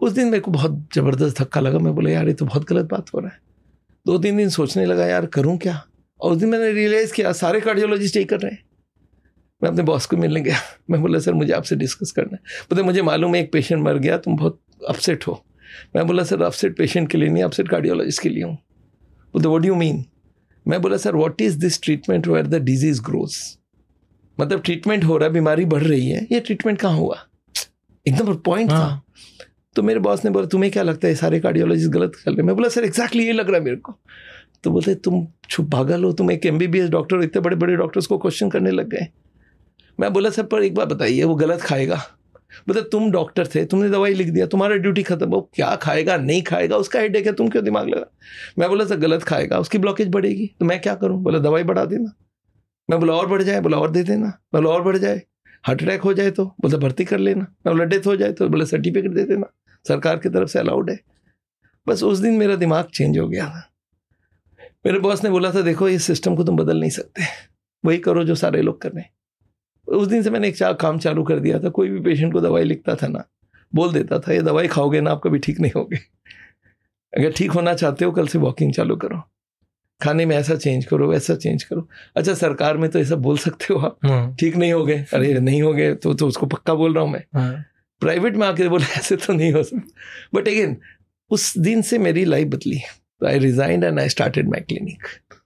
उस दिन मेरे को बहुत ज़बरदस्त धक्का लगा। मैं बोला यार ये तो बहुत गलत बात हो रहा है। 2-3 दिन सोचने लगा यार करूं क्या। और उस दिन मैंने रियलाइज़ किया सारे कार्डियोलॉजिस्ट यही कर रहे हैं। मैं अपने बॉस को मिलने गया, मैं बोला सर मुझे आपसे डिस्कस करना है। बोले मुझे मालूम है एक पेशेंट मर गया, तुम बहुत अपसेट हो। मैं बोला सर अपसेट पेशेंट के लिए नहीं, अपसेट कार्डियोलॉजिस्ट के लिए हूँ। बोलते व्हाट डू यू मीन? मैं बोला sir what is this treatment where the disease grows, मतलब ट्रीटमेंट हो रहा है, बीमारी बढ़ रही है, ये ट्रीटमेंट कहाँ हुआ? एकदम पॉइंट था। तो मेरे बॉस ने बोला तुम्हें क्या लगता है सारे कार्डियोलॉजिस्ट गलत कर रहे हैं? मैं बोला सर एग्जैक्टली ये लग रहा है मेरे को। तो बोलते तुम छुप पागल हो, तुम एक MBBS डॉक्टर, इतने बड़े बड़े डॉक्टर्स को क्वेश्चन करने लग गए। मैं बोला सर पर एक बात बताइए वो गलत खाएगा? बोले तुम डॉक्टर थे, तुमने दवाई लिख दिया, तुम्हारा ड्यूटी खत्म, वो क्या खाएगा नहीं खाएगा उसका हेडेक है, तुम क्यों दिमाग लगा? मैं बोला सर गलत खाएगा उसकी ब्लॉकेज बढ़ेगी, तो मैं क्या करूं? बोला दवाई बढ़ा देना। मैं बोला और बढ़ जाए? बोला और दे देना। बोला और बढ़ जाए? हार्ट अटैक हो जाए तो? बोला भर्ती कर लेना। मैं बोला डेथ हो जाए तो? बोला सर्टिफिकेट दे देना, सरकार की तरफ से अलाउड है। बस उस दिन मेरा दिमाग चेंज हो गया था। मेरे बॉस ने बोला था देखो इस सिस्टम को तुम बदल नहीं सकते, वही करो जो सारे लोग कर रहे हैं। उस दिन से मैंने एक काम चालू कर दिया था। कोई भी पेशेंट को दवाई लिखता था ना, बोल देता था ये दवाई खाओगे ना आप कभी ठीक नहीं होगे, अगर ठीक होना चाहते हो कल से वॉकिंग चालू करो, खाने में ऐसा चेंज करो वैसा चेंज करो। अच्छा सरकार में तो ऐसा बोल सकते हो आप, ठीक नहीं हो गए, अरे नहीं हो गए तो उसको पक्का बोल रहा हूँ मैं। प्राइवेट में आके बोले ऐसे तो नहीं हो सकता। बट अगेन उस दिन से मेरी लाइफ बदली। तो I resigned and I started my clinic.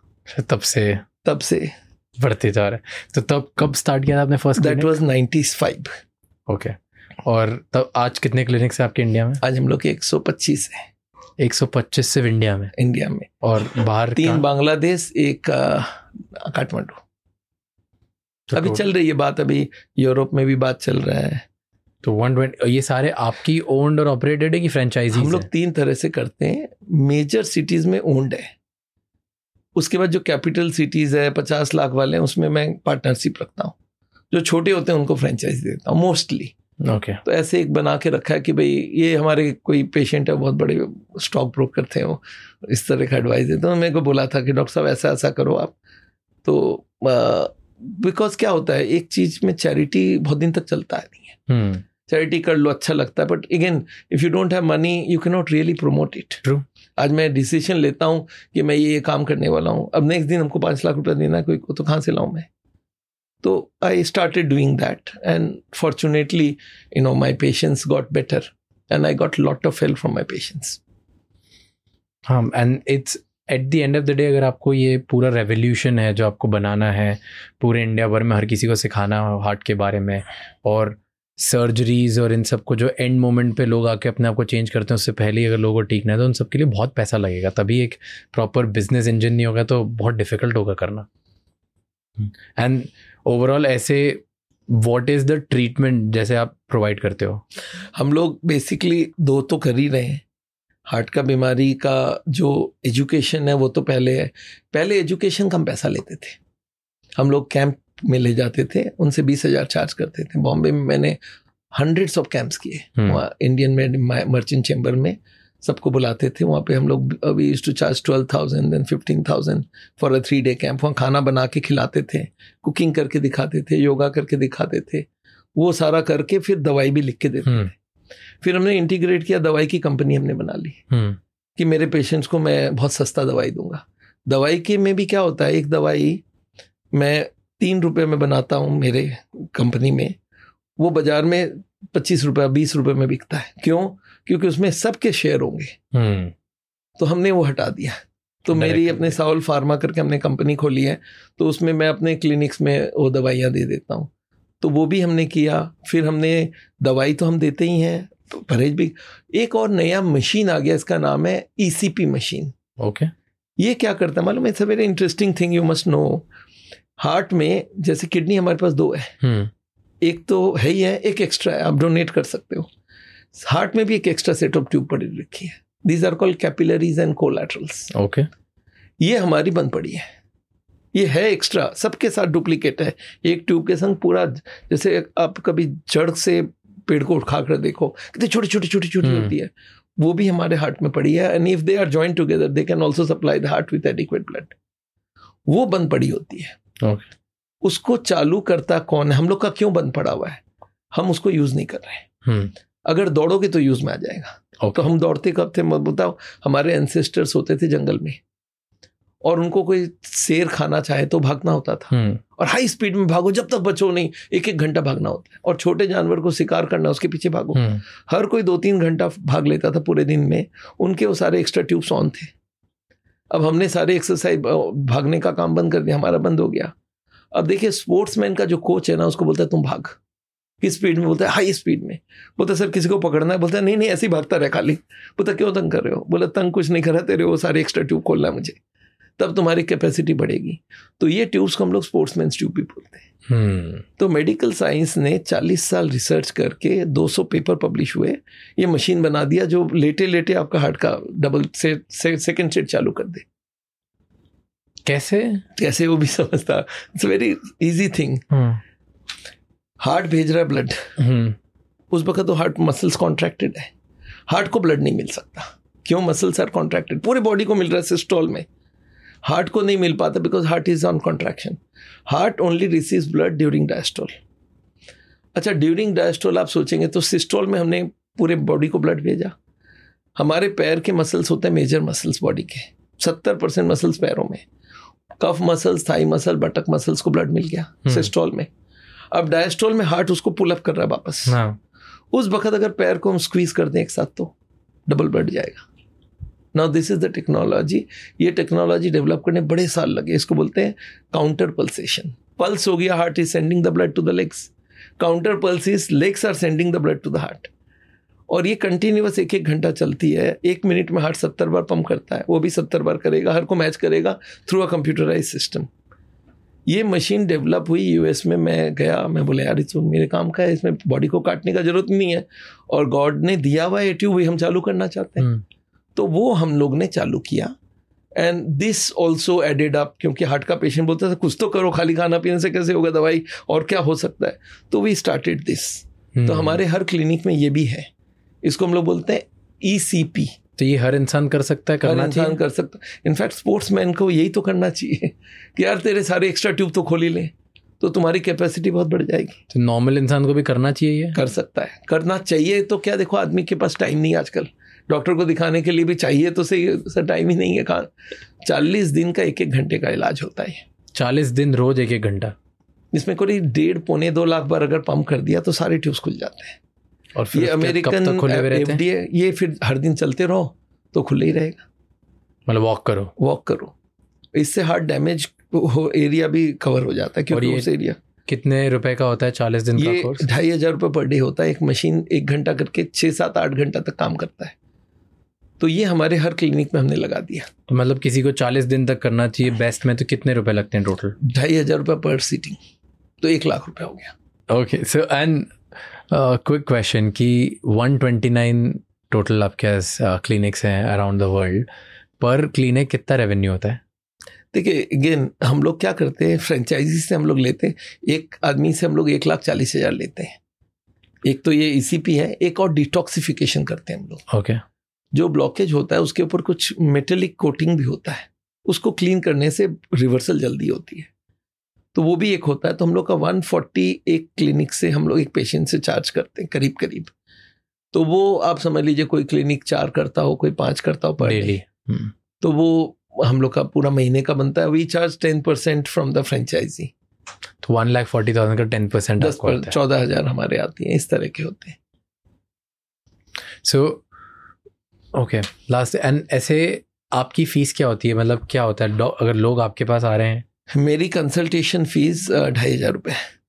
तब से बढ़ते जा रहे। तो तब कब स्टार्ट किया था आपने फर्स्ट? That was 95। ओके। और तब आज कितने क्लिनिक्स हैं आपके इंडिया में? आज हम लोग के 125 है। 125 सिर्फ इंडिया में? और बाहर 3 बांग्लादेश, एक काठमांडू। तो अभी चल रही है बात, अभी यूरोप में भी बात चल रहा है। तो 120 ये सारे आपकी ओन्ड और ऑपरेटेड है कि फ्रेंचाइजी? हम लोग 3 तरह से करते हैं। मेजर सिटीज में ओन्ड है, उसके बाद जो कैपिटल सिटीज है 50 लाख वाले हैं उसमें मैं पार्टनरशिप रखता हूँ, जो छोटे होते हैं उनको फ्रेंचाइजी देता हूँ मोस्टली। ओके। तो ऐसे एक बना के रखा है कि भाई ये हमारे कोई पेशेंट है, बहुत बड़े स्टॉक ब्रोकर थे, वो इस तरह का एडवाइस देते। तो मेरे को बोला था कि डॉक्टर साहब ऐसा ऐसा करो आप। तो बिकॉज क्या होता है एक चीज में चैरिटी बहुत दिन तक चलता है नहीं है। चैरिटी कर लो अच्छा लगता है, but again if you don't have money you can not really promote it. True. आज मैं डिसीजन लेता हूँ कि मैं ये काम करने वाला हूँ, अब नेक्स्ट दिन हमको 5 लाख रुपया देना है कोई को, तो कहाँ से लाऊं मैं? तो I started doing that and fortunately you know my patients got better and I got lot of help from my patients. हाँ, and it's at the end of the day अगर आपको ये पूरा रेवोल्यूशन है जो आपको बनाना है, पूरे इंडिया भर में हर किसी को सिखाना हार्ट के बारे में, और सर्जरीज और इन सब को जो एंड मोमेंट पे लोग आके अपने आप को चेंज करते हैं, उससे पहले ही अगर लोगों को ठीक नहीं है तो उन सब के लिए बहुत पैसा लगेगा, तभी एक प्रॉपर बिजनेस इंजन नहीं होगा तो बहुत डिफिकल्ट होगा करना। एंड ओवरऑल ऐसे व्हाट इज़ द ट्रीटमेंट जैसे आप प्रोवाइड करते हो? हम लोग बेसिकली 2 तो कर ही रहे हैं। हार्ट का बीमारी का जो एजुकेशन है वो तो पहले है। पहले एजुकेशन का हम पैसा लेते थे, हम लोग कैंप में ले जाते थे, उनसे 20,000 चार्ज करते थे। बॉम्बे में मैंने हंड्रेड्स ऑफ कैंप्स किए, वहाँ इंडियन में मर्चेंट चैम्बर में सबको बुलाते थे। वहाँ पे हम लोग अभी used to charge 12,000 then 15,000 for a 3-day camp. वहाँ खाना बना के खिलाते थे, कुकिंग करके दिखाते थे, योगा करके दिखाते थे, वो सारा करके फिर दवाई भी लिख के देते थे। फिर हमने इंटीग्रेट किया, दवाई की कंपनी हमने बना ली कि मेरे पेशेंट्स को मैं बहुत सस्ता दवाई दूंगा। दवाई के में भी क्या होता है, एक दवाई मैं 3 रुपए में बनाता हूँ मेरे कंपनी में, वो बाजार में 25 रुपये 20 रुपये में बिकता है। क्यों? क्योंकि उसमें सबके शेयर होंगे। तो हमने वो हटा दिया। तो मेरी अपने साउल फार्मा करके हमने कंपनी खोली है, तो उसमें मैं अपने क्लिनिक्स में वो दवाइयाँ दे देता हूँ। तो वो भी हमने किया। फिर हमने दवाई तो हम देते ही हैं, तो परहेज भी। एक और नया मशीन आ गया, इसका नाम है ECP मशीन। ओके। ये क्या करता है मालूम है? It's a very interesting thing, you must know. Heart में जैसे किडनी हमारे पास 2 है, एक तो है ही है, एक एक्स्ट्रा है, आप डोनेट कर सकते हो। हार्ट में भी एक एक्स्ट्रा सेट ऑफ ट्यूब पड़ी रखी है, these are called capillaries and collaterals. Okay. ये हमारी बंद पड़ी है, ये है एक्स्ट्रा, सबके साथ डुप्लीकेट है, एक ट्यूब के संग पूरा। जैसे आप कभी जड़ से पेड़ को उठा कर देखो कितनी छोटी छोटी छोटी छोटी होती है, वो भी हमारे हार्ट में पड़ी है। And if they are joint together they can also supply the heart with adequate blood. वो बंद पड़ी होती है। Okay. उसको चालू करता कौन है? हम लोग का क्यों बंद पड़ा हुआ है? हम उसको यूज नहीं कर रहे हैं। अगर दौड़ोगे तो यूज में आ जाएगा। तो हम दौड़ते कब थे मैं बताओ, हमारे एंसेस्टर्स होते थे जंगल में और उनको कोई शेर खाना चाहे तो भागना होता था और हाई स्पीड में भागो, जब तक बचो नहीं, 1-1 घंटा भागना होता है। और छोटे जानवर को शिकार करना, उसके पीछे भागो। हर कोई 2-3 घंटा भाग लेता था पूरे दिन में। उनके वो सारे एक्स्ट्रा ट्यूब्स ऑन थे। अब हमने सारे एक्सरसाइज भागने का काम बंद कर दिया, हमारा बंद हो गया। अब देखिए स्पोर्ट्समैन का जो कोच है ना, उसको बोलता है तुम भाग। किस स्पीड में? बोलता है हाई स्पीड में। बोलता है सर किसी को पकड़ना है? बोलता है नहीं ऐसे ही भागता रहे खाली। बोलता क्यों तंग कर रहे हो? बोला तंग कुछ नहीं कर रहा, तेरे वो सारे एक्स्ट्रा ट्यूब खोलना है मुझे, तब तुम्हारी कैपेसिटी बढ़ेगी। तो ये ट्यूब्स को हम लोग स्पोर्ट्समैन ट्यूब भी बोलते हैं। तो मेडिकल साइंस ने 40 साल रिसर्च करके 200 पेपर पब्लिश हुए, ये मशीन बना दिया जो लेटे लेटे आपका हार्ट का डबल सेकंड सेट चालू कर दे। कैसे वो भी समझता। It's very easy thing. Heart भेज रहा है ब्लड, उस वक्त तो हार्ट मसल्स कॉन्ट्रैक्टेड है, हार्ट को ब्लड नहीं मिल सकता। क्यों? Muscles are contracted. पूरे बॉडी को मिल रहा है सिस्टोल में, हार्ट को नहीं मिल पाता because heart is on contraction. Heart only receives blood during diastole. अच्छा, ड्यूरिंग डायस्टोल आप सोचेंगे तो सिस्टोल में हमने पूरे बॉडी को ब्लड भेजा। हमारे पैर के मसल्स होते हैं मेजर मसल्स बॉडी के, 70% मसल्स पैरों में, calf muscles, thigh muscle, buttock muscles को ब्लड मिल गया सिस्टोल में। अब डायस्टोल में हार्ट उसको पुल अप कर रहा है वापस। उस वक्त अगर पैर को हम स्क्वीज कर दें एक साथ तो डबल ब्लड जाएगा। Now this is the technology. ये टेक्नोलॉजी डेवलप करने बड़े साल लगे। इसको बोलते हैं काउंटर पल्सेशन। पल्स हो गया, heart is sending the blood to the legs. Counter pulse is legs are sending the blood to the heart. और ये कंटिन्यूअस 1-1 घंटा चलती है। 1 मिनट में हार्ट 70 बार पंप करता है, वो भी 70 बार करेगा, हर को मैच करेगा थ्रू अ कंप्यूटराइज सिस्टम। ये मशीन डेवलप हुई यूएस में। मैं गया, मैं बोले यार इसमें मेरे काम का है, इसमें बॉडी को काटने का जरूरत नहीं है और गॉड ने दिया हुआ ये ट्यूब हम चालू करना चाहते हैं। तो वो हम लोग ने चालू किया and this also added up, क्योंकि हार्ट का पेशेंट बोलता था कुछ तो करो, खाली खाना पीने से कैसे होगा दवाई, और क्या हो सकता है। तो वी स्टार्टेड दिस। तो हमारे हर क्लिनिक में ये भी है। इसको हम लोग बोलते हैं ECP। तो ये हर इंसान कर सकता है, करना चाहिए? इंसान कर सकता है। इनफैक्ट स्पोर्ट्समैन को यही तो करना चाहिए कि यार तेरे सारे एक्स्ट्रा ट्यूब तो खोल ही ले, तो तुम्हारी कैपेसिटी बहुत बढ़ जाएगी। तो नॉर्मल इंसान को भी करना चाहिए? ये कर सकता है, करना चाहिए। तो क्या देखो, आदमी के पास टाइम नहीं, आजकल डॉक्टर को दिखाने के लिए भी चाहिए तो सही टाइम ही नहीं है। 40 दिन का 1-1 घंटे का इलाज होता है। 40 दिन रोज 1-1 घंटा, इसमें कोई 1.5-2 लाख बार अगर पंप कर दिया तो सारे ट्यूब्स खुल जाते हैं। और फिर ये अमेरिकन FDA, ये फिर हर दिन चलते रहो तो खुले ही रहेगा। मतलब वॉक करो, इससे हार्ट डैमेज एरिया भी कवर हो जाता है। क्योंकि उस एरिया कितने रुपए का होता है 40 दिन का कोर्स? 2,500 रुपये पर डे होता है। एक मशीन 1 घंटा करके 6-7-8 घंटा तक काम करता है। तो ये हमारे हर क्लिनिक में हमने लगा दिया। तो मतलब किसी को 40 दिन तक करना चाहिए बेस्ट में, तो कितने रुपए लगते हैं टोटल? 2,500 रुपये पर सीटिंग, तो 1 लाख रुपए हो गया। Okay, so and quick question कि 129 टोटल आपके क्लिनिक्स हैं अराउंड द वर्ल्ड, पर क्लिनिक कितना रेवेन्यू होता है? देखिए अगेन हम लोग क्या करते हैं, फ्रेंचाइजी से हम लोग लेते हैं। एक आदमी से हम लोग 1,40,000 लेते हैं। एक तो ये ECP है, एक और डिटॉक्सिफिकेशन करते हैं हम लोग। ओके। जो ब्लॉकेज होता है उसके ऊपर कुछ मेटेलिक कोटिंग भी होता है, उसको क्लीन करने से रिवर्सल जल्दी होती है, तो वो भी एक होता है। तो हम लोग का 140 एक क्लिनिक से हम लोग एक पेशेंट से चार्ज करते हैं करीब। तो वो आप समझ लीजिए कोई क्लिनिक 4 करता हो, कोई 5 करता हो पर डेली, तो वो हम लोग का पूरा महीने का बनता है। We charge 10% from the franchisee. तो 1,40,000 का 10% 14,000 हमारे आती हैं। इस तरह के होते हैं। सो ओके, लास्ट एंड ऐसे आपकी फीस क्या होती है? मतलब क्या होता है अगर लोग आपके पास आ रहे हैं? मेरी कंसल्टेशन फीस 2,500 रुपये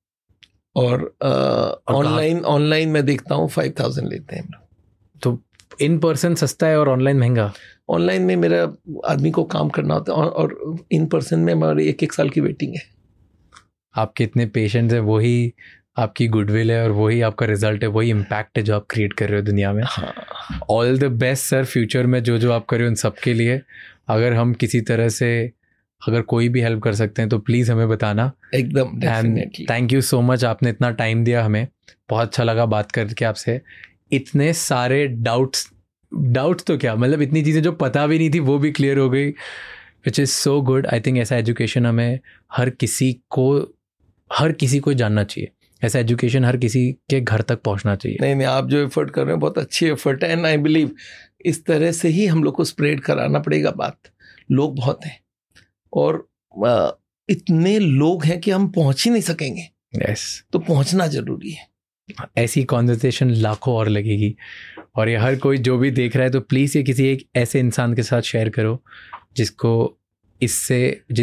और ऑनलाइन मैं देखता हूँ 5,000 लेते हैं। तो इन पर्सन सस्ता है और ऑनलाइन महंगा? ऑनलाइन में मेरा आदमी को काम करना होता है और इन पर्सन में हमारे 1-1 साल की वेटिंग है। आपके इतने पेशेंट्स हैं, वही आपकी गुडविल है और वही आपका रिजल्ट है, वही इम्पैक्ट है जो आप क्रिएट कर रहे हो दुनिया में। All the best sir, future में जो आप कर रहे हो उन सबके लिए। अगर हम किसी तरह से अगर कोई भी हेल्प कर सकते हैं तो प्लीज़ हमें बताना। एकदम definitely. Thank you so much, आपने इतना टाइम दिया हमें, बहुत अच्छा लगा बात करके आपसे। इतने सारे डाउट्स तो क्या मतलब, इतनी चीज़ें जो पता भी नहीं थी वो भी क्लियर हो गई, which is so good. I think ऐसा एजुकेशन हमें हर किसी को जानना चाहिए। ऐसा एजुकेशन हर किसी के घर तक पहुंचना चाहिए। नहीं, आप जो एफर्ट कर रहे हैं बहुत अच्छी एफर्ट है, एंड आई बिलीव इस तरह से ही हम लोग को स्प्रेड कराना पड़ेगा बात। लोग बहुत हैं और इतने लोग हैं कि हम पहुंच ही नहीं सकेंगे। yes. तो पहुंचना जरूरी है। ऐसी कॉन्वर्सेशन लाखों और लगेगी, और ये हर कोई जो भी देख रहा है तो प्लीज़ ये किसी एक ऐसे इंसान के साथ शेयर करो जिसको इससे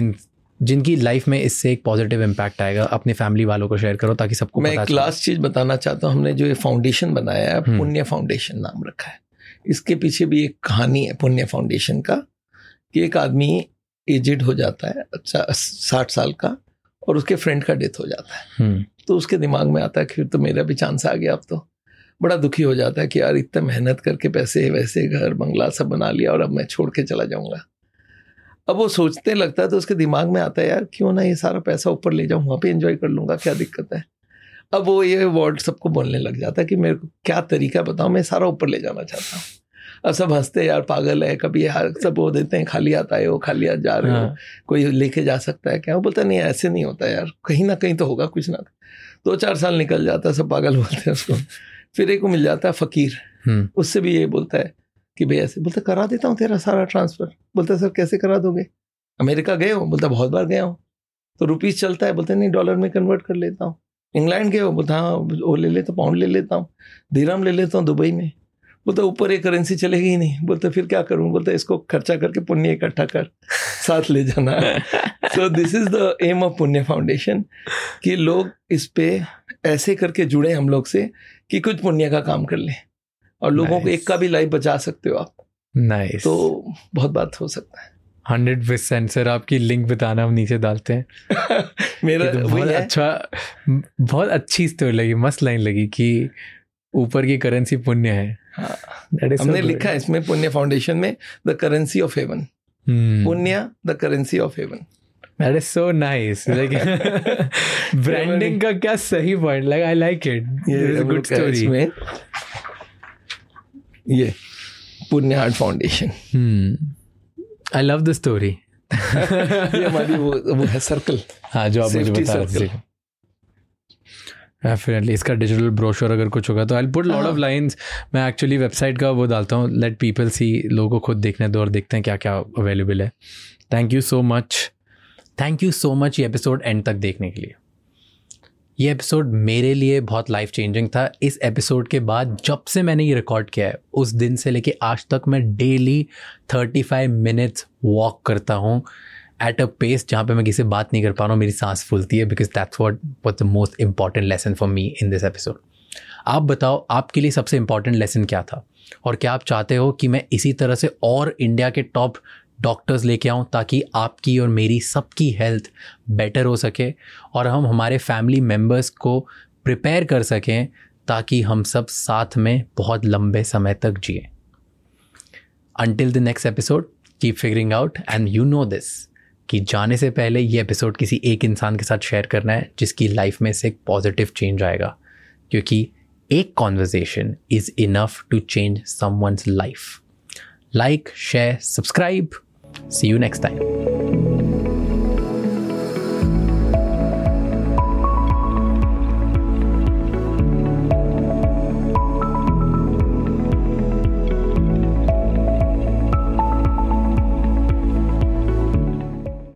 जिनकी लाइफ में इससे एक पॉजिटिव इम्पैक्ट आएगा। अपने फैमिली वालों को शेयर करो ताकि सबको मैं एक लास्ट चीज़ बताना चाहता हूँ। हमने जो ये फाउंडेशन बनाया है, पुण्य फाउंडेशन नाम रखा है। इसके पीछे भी एक कहानी है पुण्य फाउंडेशन का, कि एक आदमी एजेड हो जाता है, अच्छा 60 साल का, और उसके फ्रेंड का डेथ हो जाता है। तो उसके दिमाग में आता है कि फिर तो मेरा भी चांस आ गया। अब तो बड़ा दुखी हो जाता है कि यार इतना मेहनत करके पैसे वैसे घर बंगला सब बना लिया और अब मैं छोड़ के चला जाऊंगा। अब वो सोचते लगता है तो उसके दिमाग में आता है यार क्यों ना ये सारा पैसा ऊपर ले जाऊं, वहाँ पे एंजॉय कर लूंगा, क्या दिक्कत है। अब वो ये वर्ड सबको बोलने लग जाता है कि मेरे को क्या तरीका बताओ, मैं सारा ऊपर ले जाना चाहता हूँ। अब सब हंसते यार पागल है, कभी यार सब वो देते हैं खाली हाथ आए हो, खाली हाथ जा रहे हो, कोई लेके जा सकता है क्या। वो बोलता नहीं ऐसे नहीं होता यार, कहीं ना कहीं तो होगा कुछ ना। 2-4 साल निकल जाता है, सब पागल बोलते हैं उसको। फिर एक को मिल जाता है फकीर, उससे भी ये बोलता है कि भाई ऐसे, बोलता करा देता हूँ तेरा सारा ट्रांसफर। बोलता सर कैसे करा दोगे, अमेरिका गए हो, बोलता बहुत बार गया हूँ, तो रुपीज चलता है, बोलते नहीं डॉलर में कन्वर्ट कर लेता हूँ। इंग्लैंड गए हो, बोलता हाँ वो ले लेता, पाउंड ले लेता हूँ, दिरहम ले लेता हूँ दुबई में। बोलता ऊपर एक करेंसी चलेगी ही नहीं। बोलता फिर क्या करूँ, बोलता इसको खर्चा करके पुण्य इकट्ठा कर साथ ले जाना। So this is the aim of Punya foundation, कि लोग इस पे ऐसे करके जुड़े हम लोग से कि कुछ पुण्य का काम कर लें और लोगों को एक का भी लाइफ बचा सकते हो आप। नाइस। तो बहुत बात हो सकता है। 100% सर, आपकी लिंक बताना हम नीचे डालते हैं। मेरा तो बहुत अच्छा, बहुत अच्छी स्टोरी लगी, मस्त लाइन लगी कि ऊपर की करेंसी पुण्य है। हाँ, हमने लिखा है इसमें पुण्य फाउंडेशन में, the currency of heaven. Punya the currency of heaven. That is so nice. Like branding का क्या सही point, like I like it. It is a good story. ये Punya heart foundation. I love the story. ये हमारी वो है सर्कल। हाँ, जो आप मुझे बता रहे थे। डेफिनेटली इसका डिजिटल ब्रोशर अगर कुछ होगा तो I put lot of lines. मैं एक्चुअली वेबसाइट का वो डालता हूँ, लेट पीपल सी, लोगों को खुद देखने दो और देखते हैं क्या क्या अवेलेबल है। थैंक यू सो मच ये एपिसोड एंड तक देखने के लिए। ये एपिसोड मेरे लिए बहुत लाइफ चेंजिंग था। इस एपिसोड के बाद जब से मैंने ये रिकॉर्ड किया है उस दिन से लेके आज तक मैं डेली 35 मिनट्स वॉक करता हूँ एट अ पेस जहाँ पे मैं किसी से बात नहीं कर पा रहा हूँ, मेरी सांस फूलती है, because that's what the most important lesson for me in this episode. आप बताओ आपके लिए सबसे इंपॉर्टेंट लेसन क्या था, और क्या आप चाहते हो कि मैं इसी तरह से और इंडिया के टॉप डॉक्टर्स लेके आऊँ ताकि आपकी और मेरी सबकी हेल्थ बेटर हो सके और हम हमारे फैमिली मेम्बर्स को प्रिपेयर कर सकें ताकि हम सब साथ में बहुत लंबे समय तक जिए। Until the next episode, keep figuring out, and you know this कि जाने से पहले ये एपिसोड किसी एक इंसान के साथ शेयर करना है जिसकी लाइफ में से एक पॉजिटिव चेंज आएगा, क्योंकि एक conversation is enough to change someone's life. Like, share, subscribe. See you next time.